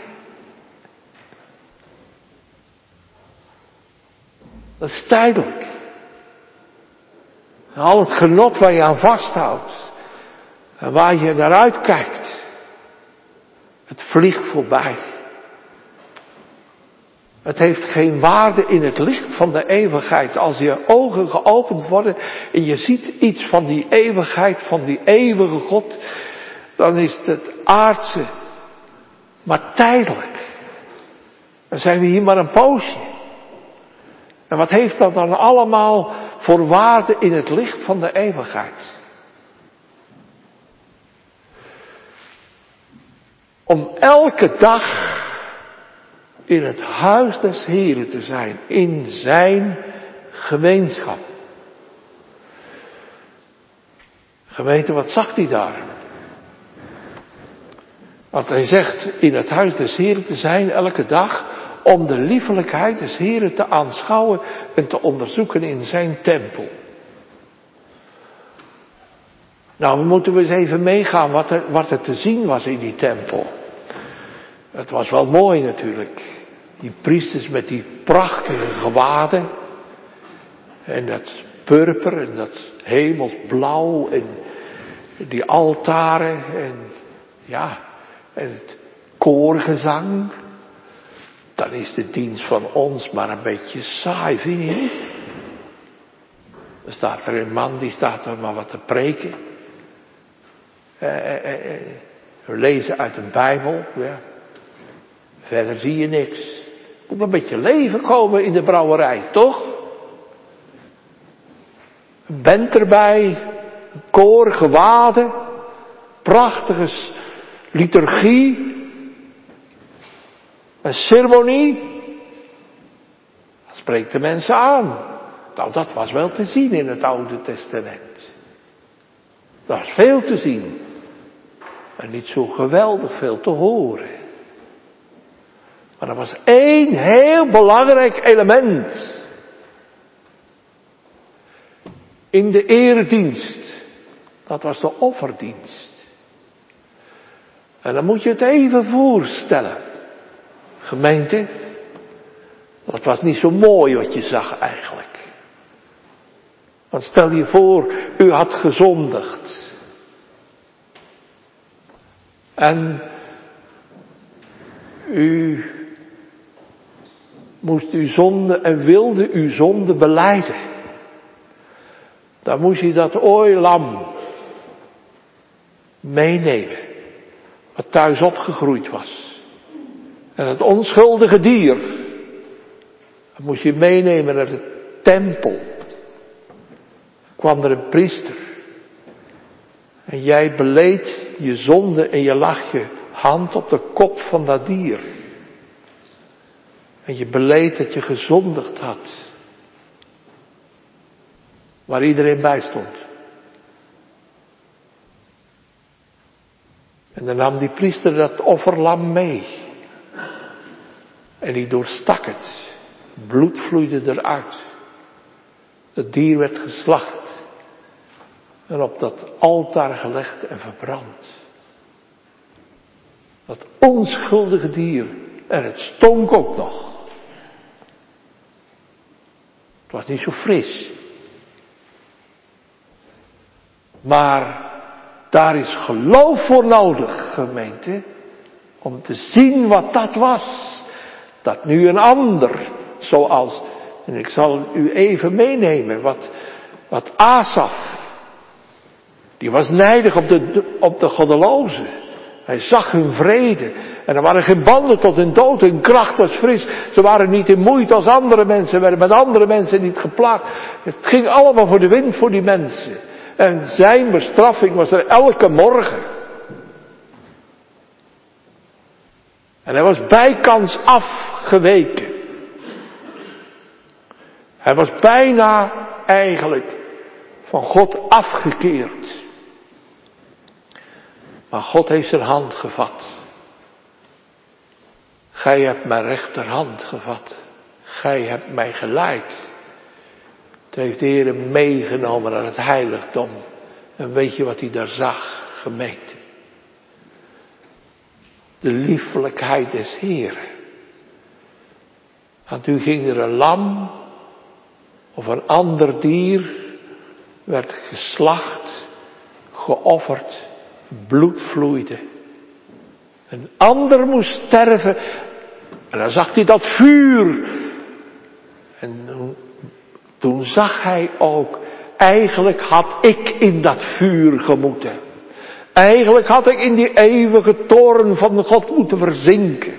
Dat is tijdelijk. En al het genot waar je aan vasthoudt. En waar je naar uitkijkt. Het vliegt voorbij. Het heeft geen waarde in het licht van de eeuwigheid. Als je ogen geopend worden en je ziet iets van die eeuwigheid, van die eeuwige God. Dan is het aardse maar tijdelijk. Dan zijn we hier maar een poosje. En wat heeft dat dan allemaal voor waarde in het licht van de eeuwigheid? Om elke dag in het huis des Heren te zijn, in zijn gemeenschap. Gemeente, wat zag hij daar? Want hij zegt in het huis des Heren te zijn elke dag, om de liefelijkheid des Heren te aanschouwen en te onderzoeken in zijn tempel. Nou, we moeten eens even meegaan wat er te zien was in die tempel. Het was wel mooi natuurlijk. Die priesters met die prachtige gewaden. En dat purper en dat hemelsblauw en die altaren en ja, en het koorgezang. Dan is de dienst van ons maar een beetje saai, vind je niet? Dan staat er een man die staat er maar wat te preken. We lezen uit een Bijbel, ja. Verder zie je niks. Er moet een beetje leven komen in de brouwerij, toch? Een band erbij, een koor, gewaden, prachtige liturgie, een ceremonie. Dat spreekt de mensen aan. Nou, dat was wel te zien in het Oude Testament. Dat was veel te zien. En niet zo geweldig veel te horen. Maar er was één heel belangrijk element. In de eredienst. Dat was de offerdienst. En dan moet je het even voorstellen. Gemeente. Dat was niet zo mooi wat je zag eigenlijk. Want stel je voor, u had gezondigd. En u moest uw zonde en wilde uw zonde belijden. Dan moest je dat ooilam meenemen. Wat thuis opgegroeid was. En het onschuldige dier. Dat moest je meenemen naar de tempel. Dan kwam er een priester. En jij beleed je zonde en je lag je hand op de kop van dat dier. En je beleed dat je gezondigd had. Waar iedereen bij stond. En dan nam die priester dat offerlam mee. En die doorstak het. Bloed vloeide eruit. Het dier werd geslacht. En op dat altaar gelegd en verbrand. Dat onschuldige dier. En het stonk ook nog. Het was niet zo fris. Maar daar is geloof voor nodig, gemeente. Om te zien wat dat was. Dat nu een ander, zoals, en ik zal u even meenemen, wat Asaf. Die was nijdig op de goddelozen. Hij zag hun vrede. En er waren geen banden tot hun dood. Hun kracht was fris. Ze waren niet in moeite als andere mensen. Werden met andere mensen niet geplaagd. Het ging allemaal voor de wind voor die mensen. En zijn bestraffing was er elke morgen. En hij was bijkans afgeweken. Hij was bijna eigenlijk van God afgekeerd. Maar God heeft zijn hand gevat. Gij hebt mijn rechterhand gevat. Gij hebt mij geleid. Het heeft de Heer meegenomen naar het heiligdom. En weet je wat hij daar zag, gemeente? De liefelijkheid des Heeren. Want u ging er een lam of een ander dier, werd geslacht, geofferd, bloed vloeide. Een ander moest sterven. En dan zag hij dat vuur. En toen zag hij ook, eigenlijk had ik in dat vuur gemoeten. Eigenlijk had ik in die eeuwige toorn van God moeten verzinken.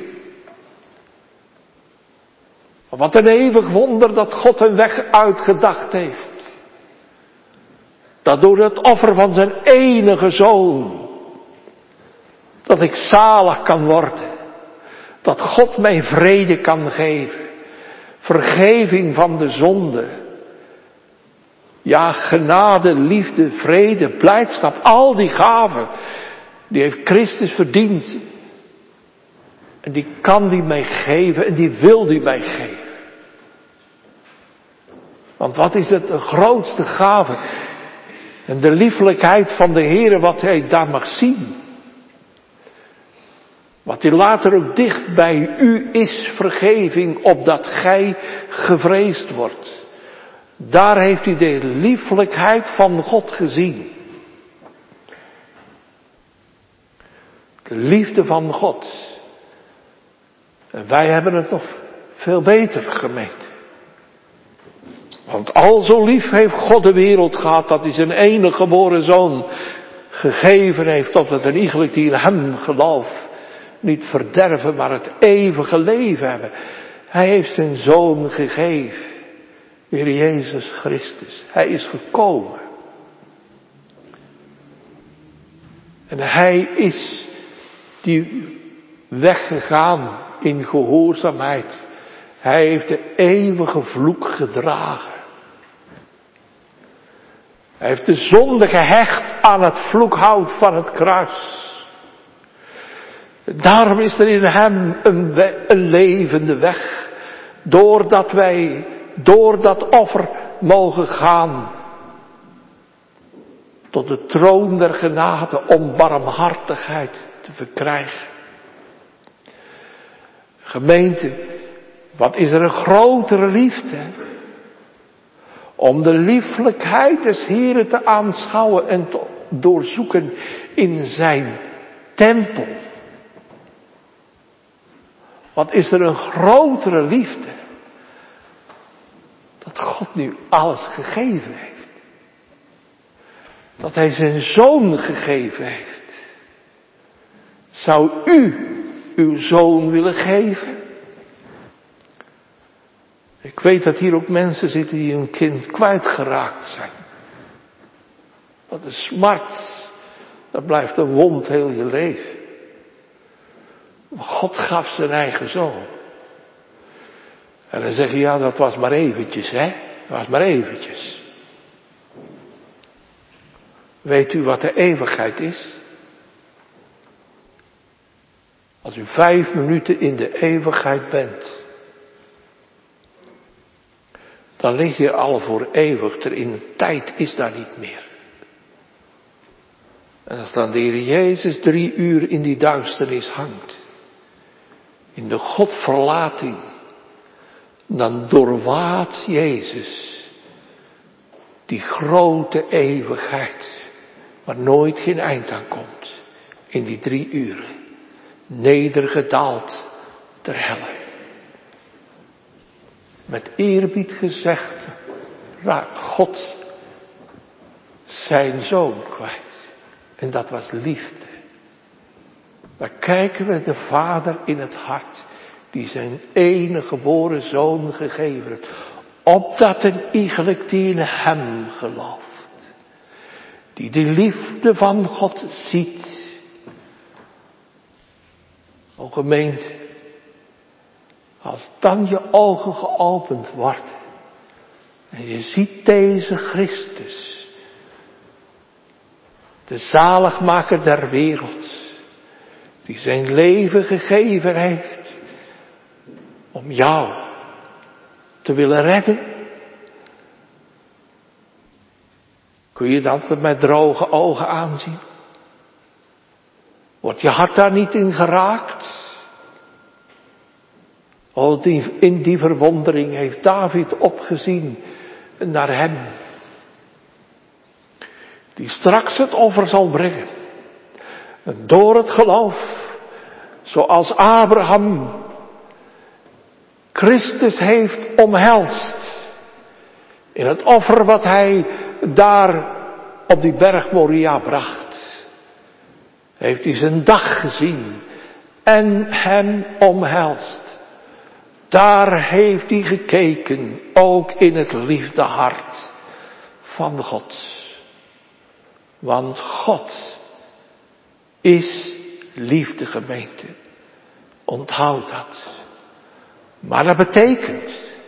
Wat een eeuwig wonder dat God een weg uitgedacht heeft. Dat door het offer van zijn enige zoon, dat ik zalig kan worden. Dat God mij vrede kan geven. Vergeving van de zonde. Ja, genade, liefde, vrede, blijdschap, al die gaven, die heeft Christus verdiend. En die kan die mij geven en die wil die mij geven. Want wat is het de grootste gave? En de liefelijkheid van de Heere, wat hij daar mag zien. Wat hij later ook dicht bij u is, vergeving, opdat gij gevreesd wordt. Daar heeft hij de liefelijkheid van God gezien. De liefde van God. En wij hebben het nog veel beter, gemeente. Want al zo lief heeft God de wereld gehad, dat hij zijn enige geboren zoon gegeven heeft, opdat een iegelijk die in hem gelooft niet verderven, maar het eeuwige leven hebben. Hij heeft zijn zoon gegeven. Heer Jezus Christus. Hij is gekomen. En hij is die weg gegaan in gehoorzaamheid. Hij heeft de eeuwige vloek gedragen. Hij heeft de zonde gehecht aan het vloekhout van het kruis. Daarom is er in hem een levende weg. Doordat wij door dat offer mogen gaan. Tot de troon der genade om barmhartigheid te verkrijgen. Gemeente, wat is er een grotere liefde? Om de lieflijkheid des Heeren te aanschouwen en te doorzoeken in zijn tempel. Wat is er een grotere liefde? Dat God nu alles gegeven heeft. Dat hij zijn zoon gegeven heeft. Zou u uw zoon willen geven? Ik weet dat hier ook mensen zitten die hun kind kwijtgeraakt zijn. Wat een smart. Dat blijft een wond heel je leven. God gaf zijn eigen zoon. En dan zeg je, ja, dat was maar eventjes, hè. Dat was maar eventjes. Weet u wat de eeuwigheid is? Als u 5 minuten in de eeuwigheid bent, dan lig je al voor eeuwig erin. Tijd is daar niet meer. En als dan de Heer Jezus 3 uur in die duisternis hangt, in de Godverlating, dan doorwaadt Jezus die grote eeuwigheid, waar nooit geen eind aan komt, in die 3 uren, nedergedaald ter helle. Met eerbied gezegd, raakt God zijn zoon kwijt. En dat was liefde. Daar kijken we de Vader in het hart, die zijn enige geboren zoon gegeven heeft, opdat een iegelijk die in hem gelooft, die de liefde van God ziet. O gemeente, als dan je ogen geopend worden en je ziet deze Christus, de zaligmaker der wereld, die zijn leven gegeven heeft om jou te willen redden, kun je dat met droge ogen aanzien? Wordt je hart daar niet in geraakt? In die verwondering heeft David opgezien naar hem, die straks het offer zal brengen. En door het geloof, zoals Abraham Christus heeft omhelst, in het offer wat hij daar op die berg Moria bracht, heeft hij zijn dag gezien en hem omhelst. Daar heeft hij gekeken, ook in het liefdehart van God. Want God is liefde, gemeente. Onthoud dat. Maar dat betekent,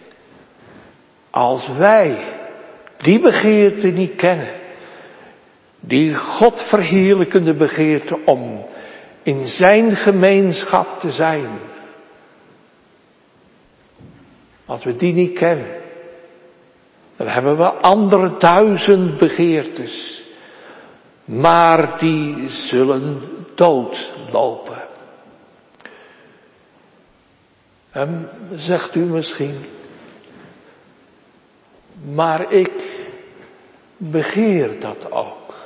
als wij die begeerte niet kennen, die God verheerlijkende begeerte om in zijn gemeenschap te zijn, als we die niet kennen, dan hebben we andere 1000 begeertes, maar die zullen doodlopen. En zegt u misschien, maar ik begeer dat ook.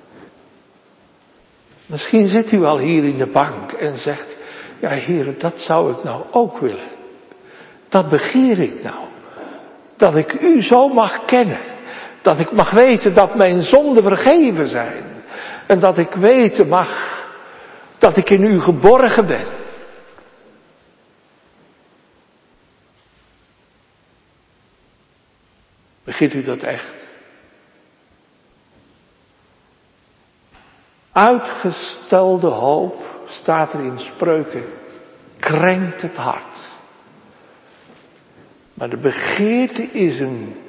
Misschien zit u al hier in de bank en zegt, ja Heer, dat zou ik nou ook willen. Dat begeer ik nou. Dat ik u zo mag kennen. Dat ik mag weten dat mijn zonden vergeven zijn. En dat ik weten mag dat ik in u geborgen ben. Begint u dat echt? Uitgestelde hoop, staat er in Spreuken, krenkt het hart. Maar de begeerte is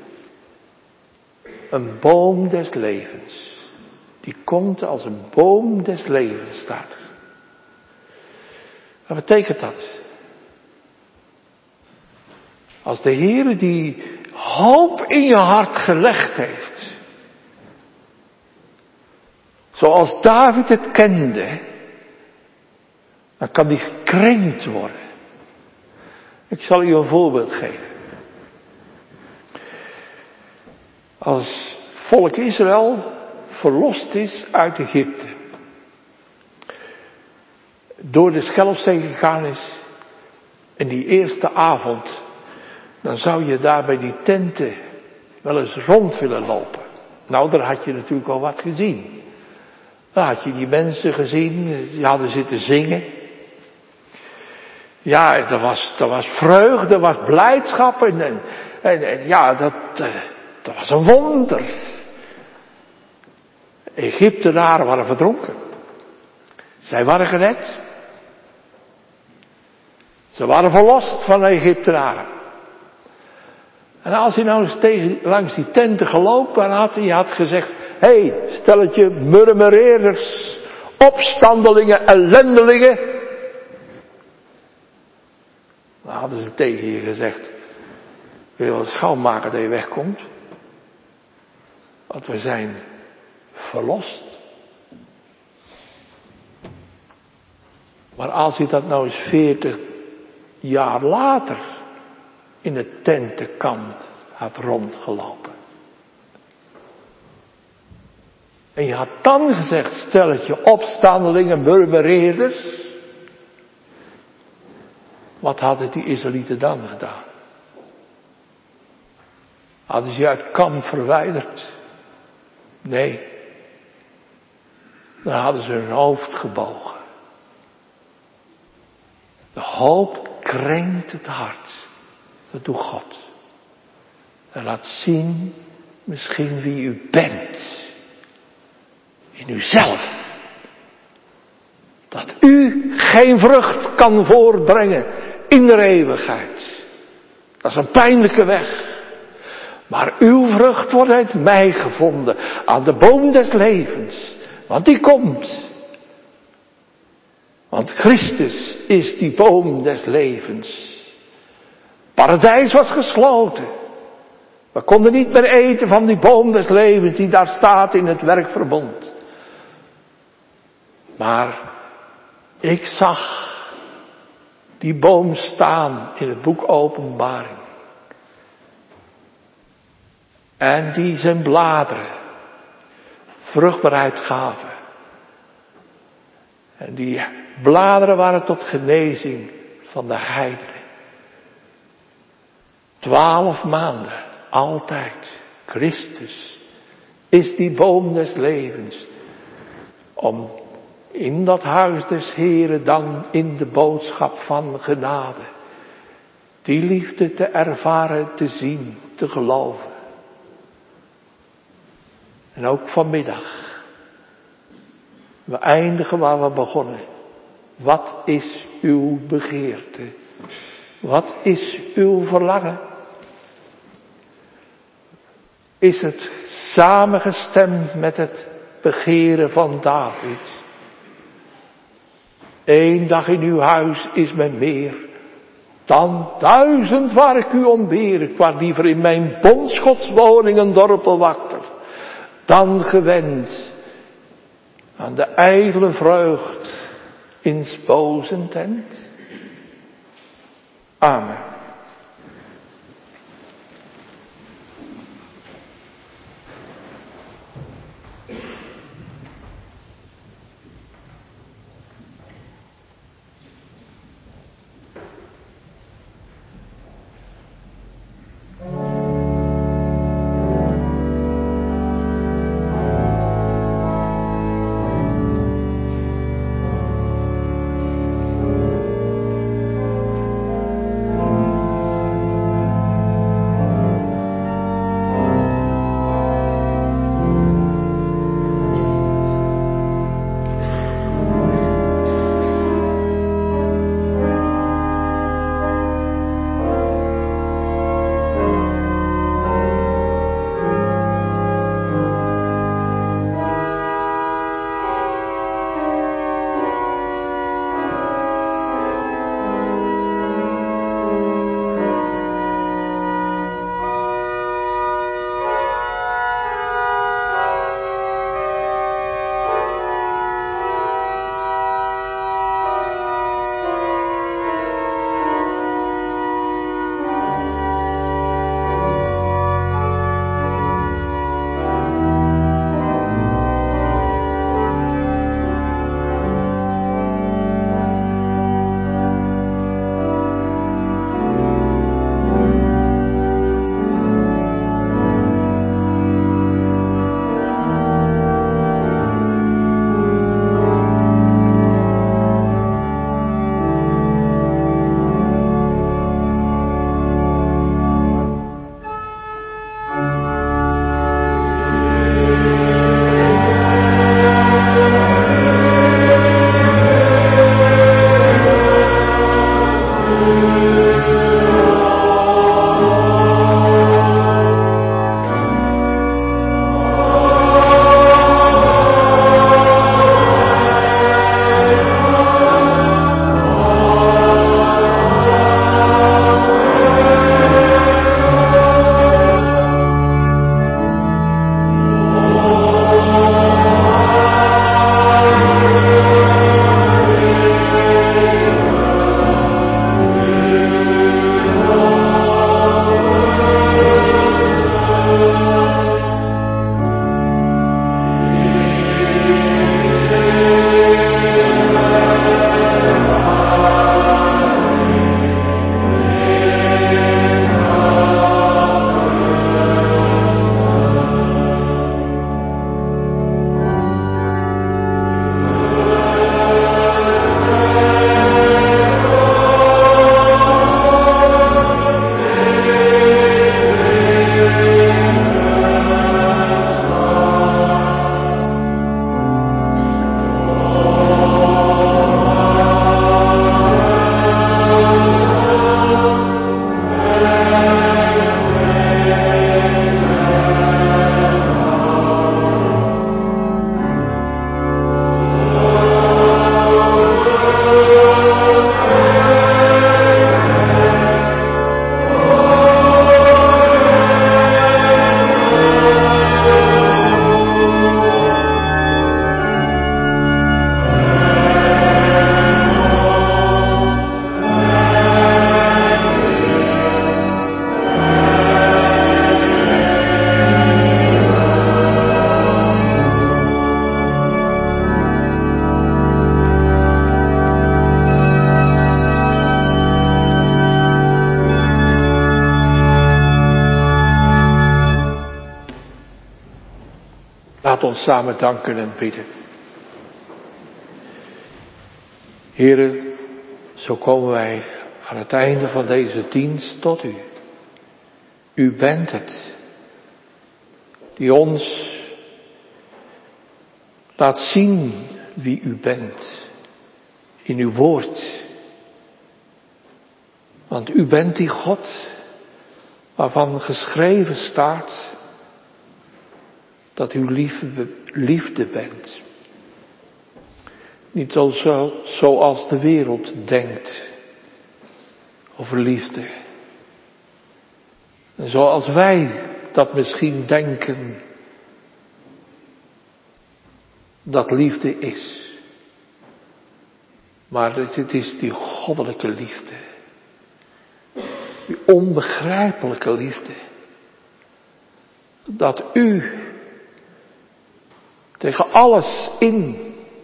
een boom des levens. Die komt als een boom des levens, staat er. Wat betekent dat? Als de Heere die hoop in je hart gelegd heeft, zoals David het kende, dan kan die gekrenkt worden. Ik zal u een voorbeeld geven. Als volk Israël verlost is uit Egypte, door de Schelfzee gegaan is, en die eerste avond, dan zou je daar bij die tenten wel eens rond willen lopen. Nou, daar had je natuurlijk al wat gezien. Daar had je die mensen gezien, die hadden zitten zingen. Ja, er was vreugde, er was blijdschap en ja, dat was een wonder. Egyptenaren waren verdronken. Zij waren gered. Ze waren verlost van de Egyptenaren. En als hij nou eens langs die tenten gelopen had, hij had gezegd, hé, stelletje murmureerders, opstandelingen, ellendelingen. Dan hadden ze tegen je gezegd, wil je wel eens gauw maken dat je wegkomt? Want we zijn verlost. Maar als hij dat nou eens 40 jaar later in het tentenkamp had rondgelopen. En je had dan gezegd, stelletje opstandelingen, murmureerders. Wat hadden die Israëlieten dan gedaan? Hadden ze je uit het kamp verwijderd? Nee. Dan hadden ze hun hoofd gebogen. De hoop krenkt het hart. Dat doet God. En laat zien misschien wie u bent. In uzelf. Dat u geen vrucht kan voortbrengen in de eeuwigheid. Dat is een pijnlijke weg. Maar uw vrucht wordt uit mij gevonden. Aan de boom des levens. Want die komt. Want Christus is die boom des levens. Paradijs was gesloten. We konden niet meer eten van die boom des levens die daar staat in het werkverbond. Maar ik zag die boom staan in het boek Openbaring. En die zijn bladeren vruchtbaarheid gaven. En die bladeren waren tot genezing van de heidenen. 12 maanden, altijd. Christus is die boom des levens. Om in dat huis des Heren dan in de boodschap van genade. Die liefde te ervaren, te zien, te geloven. En ook vanmiddag. We eindigen waar we begonnen. Wat is uw begeerte? Wat is uw verlangen? Is het samengestemd met het begeren van David? 1 dag in uw huis is mij meer dan 1000 waar ik u om beer. Ik wou liever in mijn bondsgodswoning een dorpel wachter dan gewend aan de ijdele vreugd in 's bozen tent. Amen. laat ons samen danken en bidden. Heere, zo komen wij aan het einde van deze dienst tot u. U bent het die ons laat zien wie u bent in uw woord. Want u bent die God waarvan geschreven staat dat u liefde bent. Niet zoals de wereld denkt over liefde. En zoals wij dat misschien denken dat liefde is. Maar het is die goddelijke liefde. Die onbegrijpelijke liefde. Dat u tegen alles in,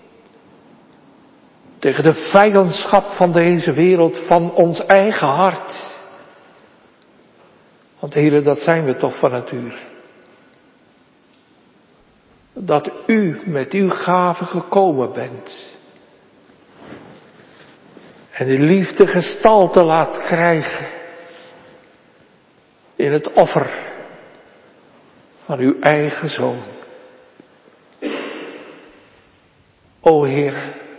tegen de vijandschap van deze wereld, van ons eigen hart. Want Heere, dat zijn we toch van nature. Dat u met uw gave gekomen bent. En die liefde gestalte laat krijgen. In het offer van uw eigen Zoon. O Heer,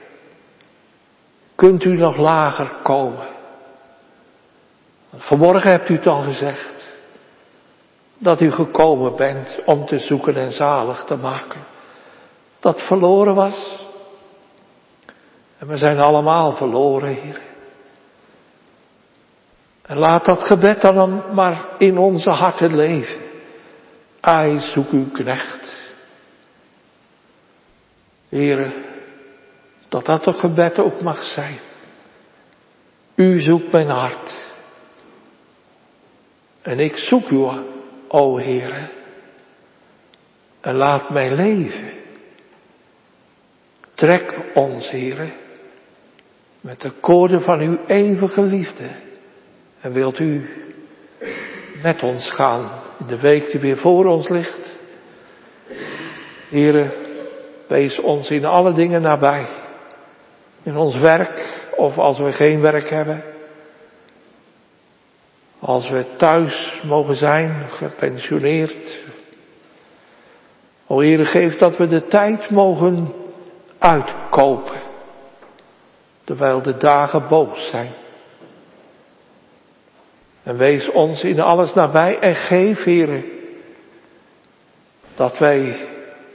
kunt u nog lager komen? Want vanmorgen hebt u het al gezegd. Dat u gekomen bent om te zoeken en zalig te maken. Dat verloren was. En we zijn allemaal verloren, Heer. En laat dat gebed dan maar in onze harten leven. Ai, zoek uw knecht. Heere, dat dat het gebed ook mag zijn. U zoekt mijn hart. En ik zoek u, o Heere. En laat mij leven. Trek ons, Heere, met de koorden van uw eeuwige liefde. En wilt u met ons gaan in de week die weer voor ons ligt. Heere, wees ons in alle dingen nabij. In ons werk of als we geen werk hebben. Als we thuis mogen zijn, gepensioneerd. O Heere, geef dat we de tijd mogen uitkopen. Terwijl de dagen boos zijn. En wees ons in alles nabij en geef, Heere, dat wij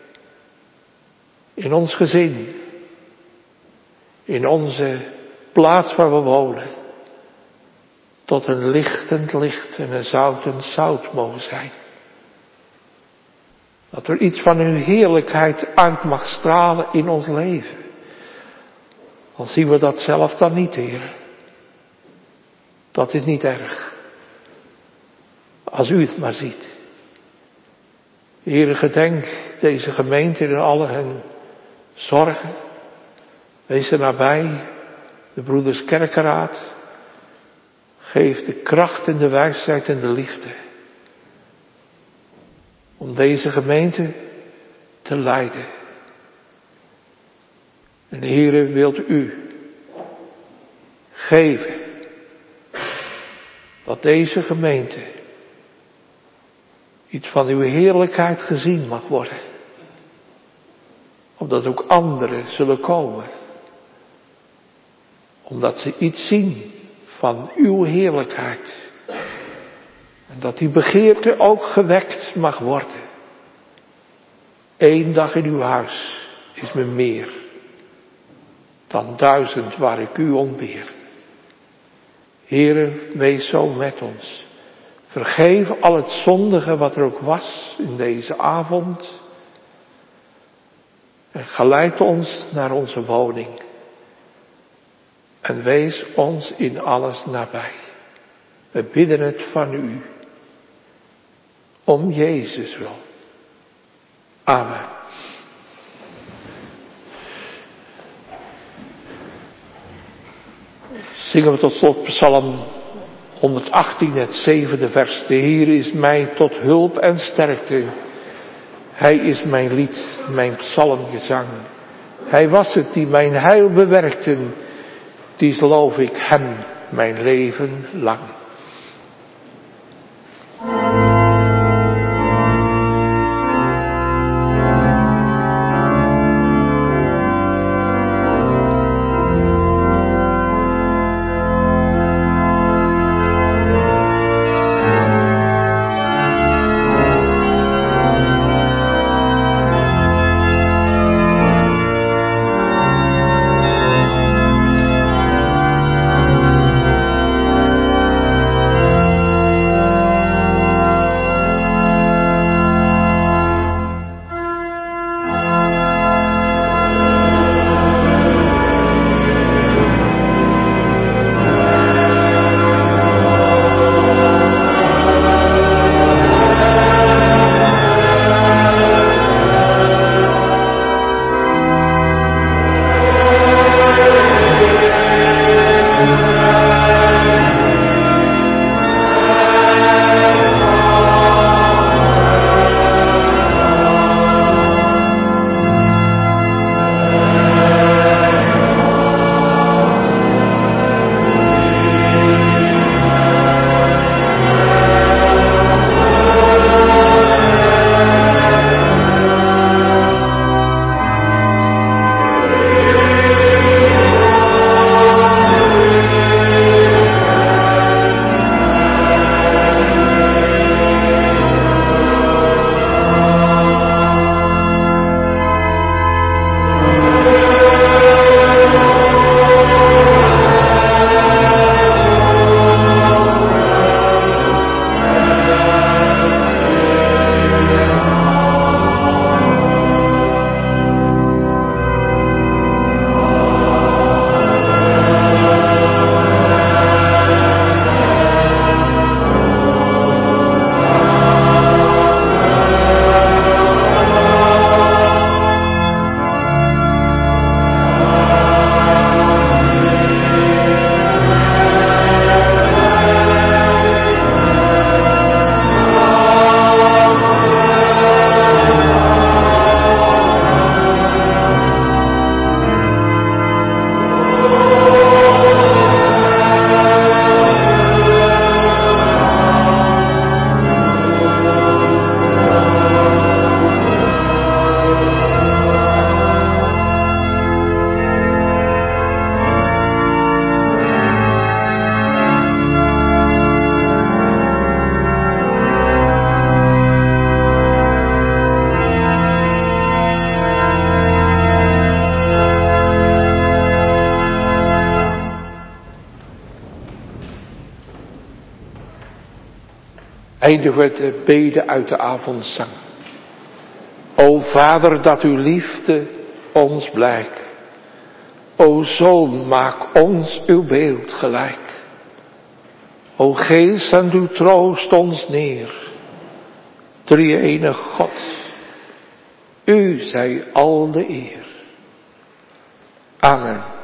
in ons gezin, in onze plaats waar we wonen, tot een lichtend licht en een zoutend zout mogen zijn. Dat er iets van uw heerlijkheid uit mag stralen in ons leven. Al zien we dat zelf dan niet, Heer. Dat is niet erg. Als u het maar ziet. Heere, gedenk deze gemeente in alle hun zorgen. Wees er nabij, de broeders kerkenraad. Geef de kracht en de wijsheid en de liefde. Om deze gemeente te leiden. En Heere, wilt u geven dat deze gemeente iets van uw heerlijkheid gezien mag worden. Opdat ook anderen zullen komen. Omdat ze iets zien van uw heerlijkheid. En dat die begeerte ook gewekt mag worden. 1 dag in uw huis is me meer dan 1000 waar ik u ontbeer. Heere, wees zo met ons. Vergeef al het zondige wat er ook was in deze avond. En geleid ons naar onze woning. En wees ons in alles nabij. We bidden het van u. Om Jezus wil. Amen. Zingen we tot slot Psalm 118, het 7e vers. De Heer is mij tot hulp en sterkte. Hij is mijn lied, mijn psalmgezang. Hij was het die mijn heil bewerkte. Die loof ik hem mijn leven lang. Eindigen we de bede uit de avondzang. O Vader, dat uw liefde ons blijkt. O Zoon, maak ons uw beeld gelijk. O Geest, zend uw troost ons neer. Drie-enige God, u zij al de eer. Amen.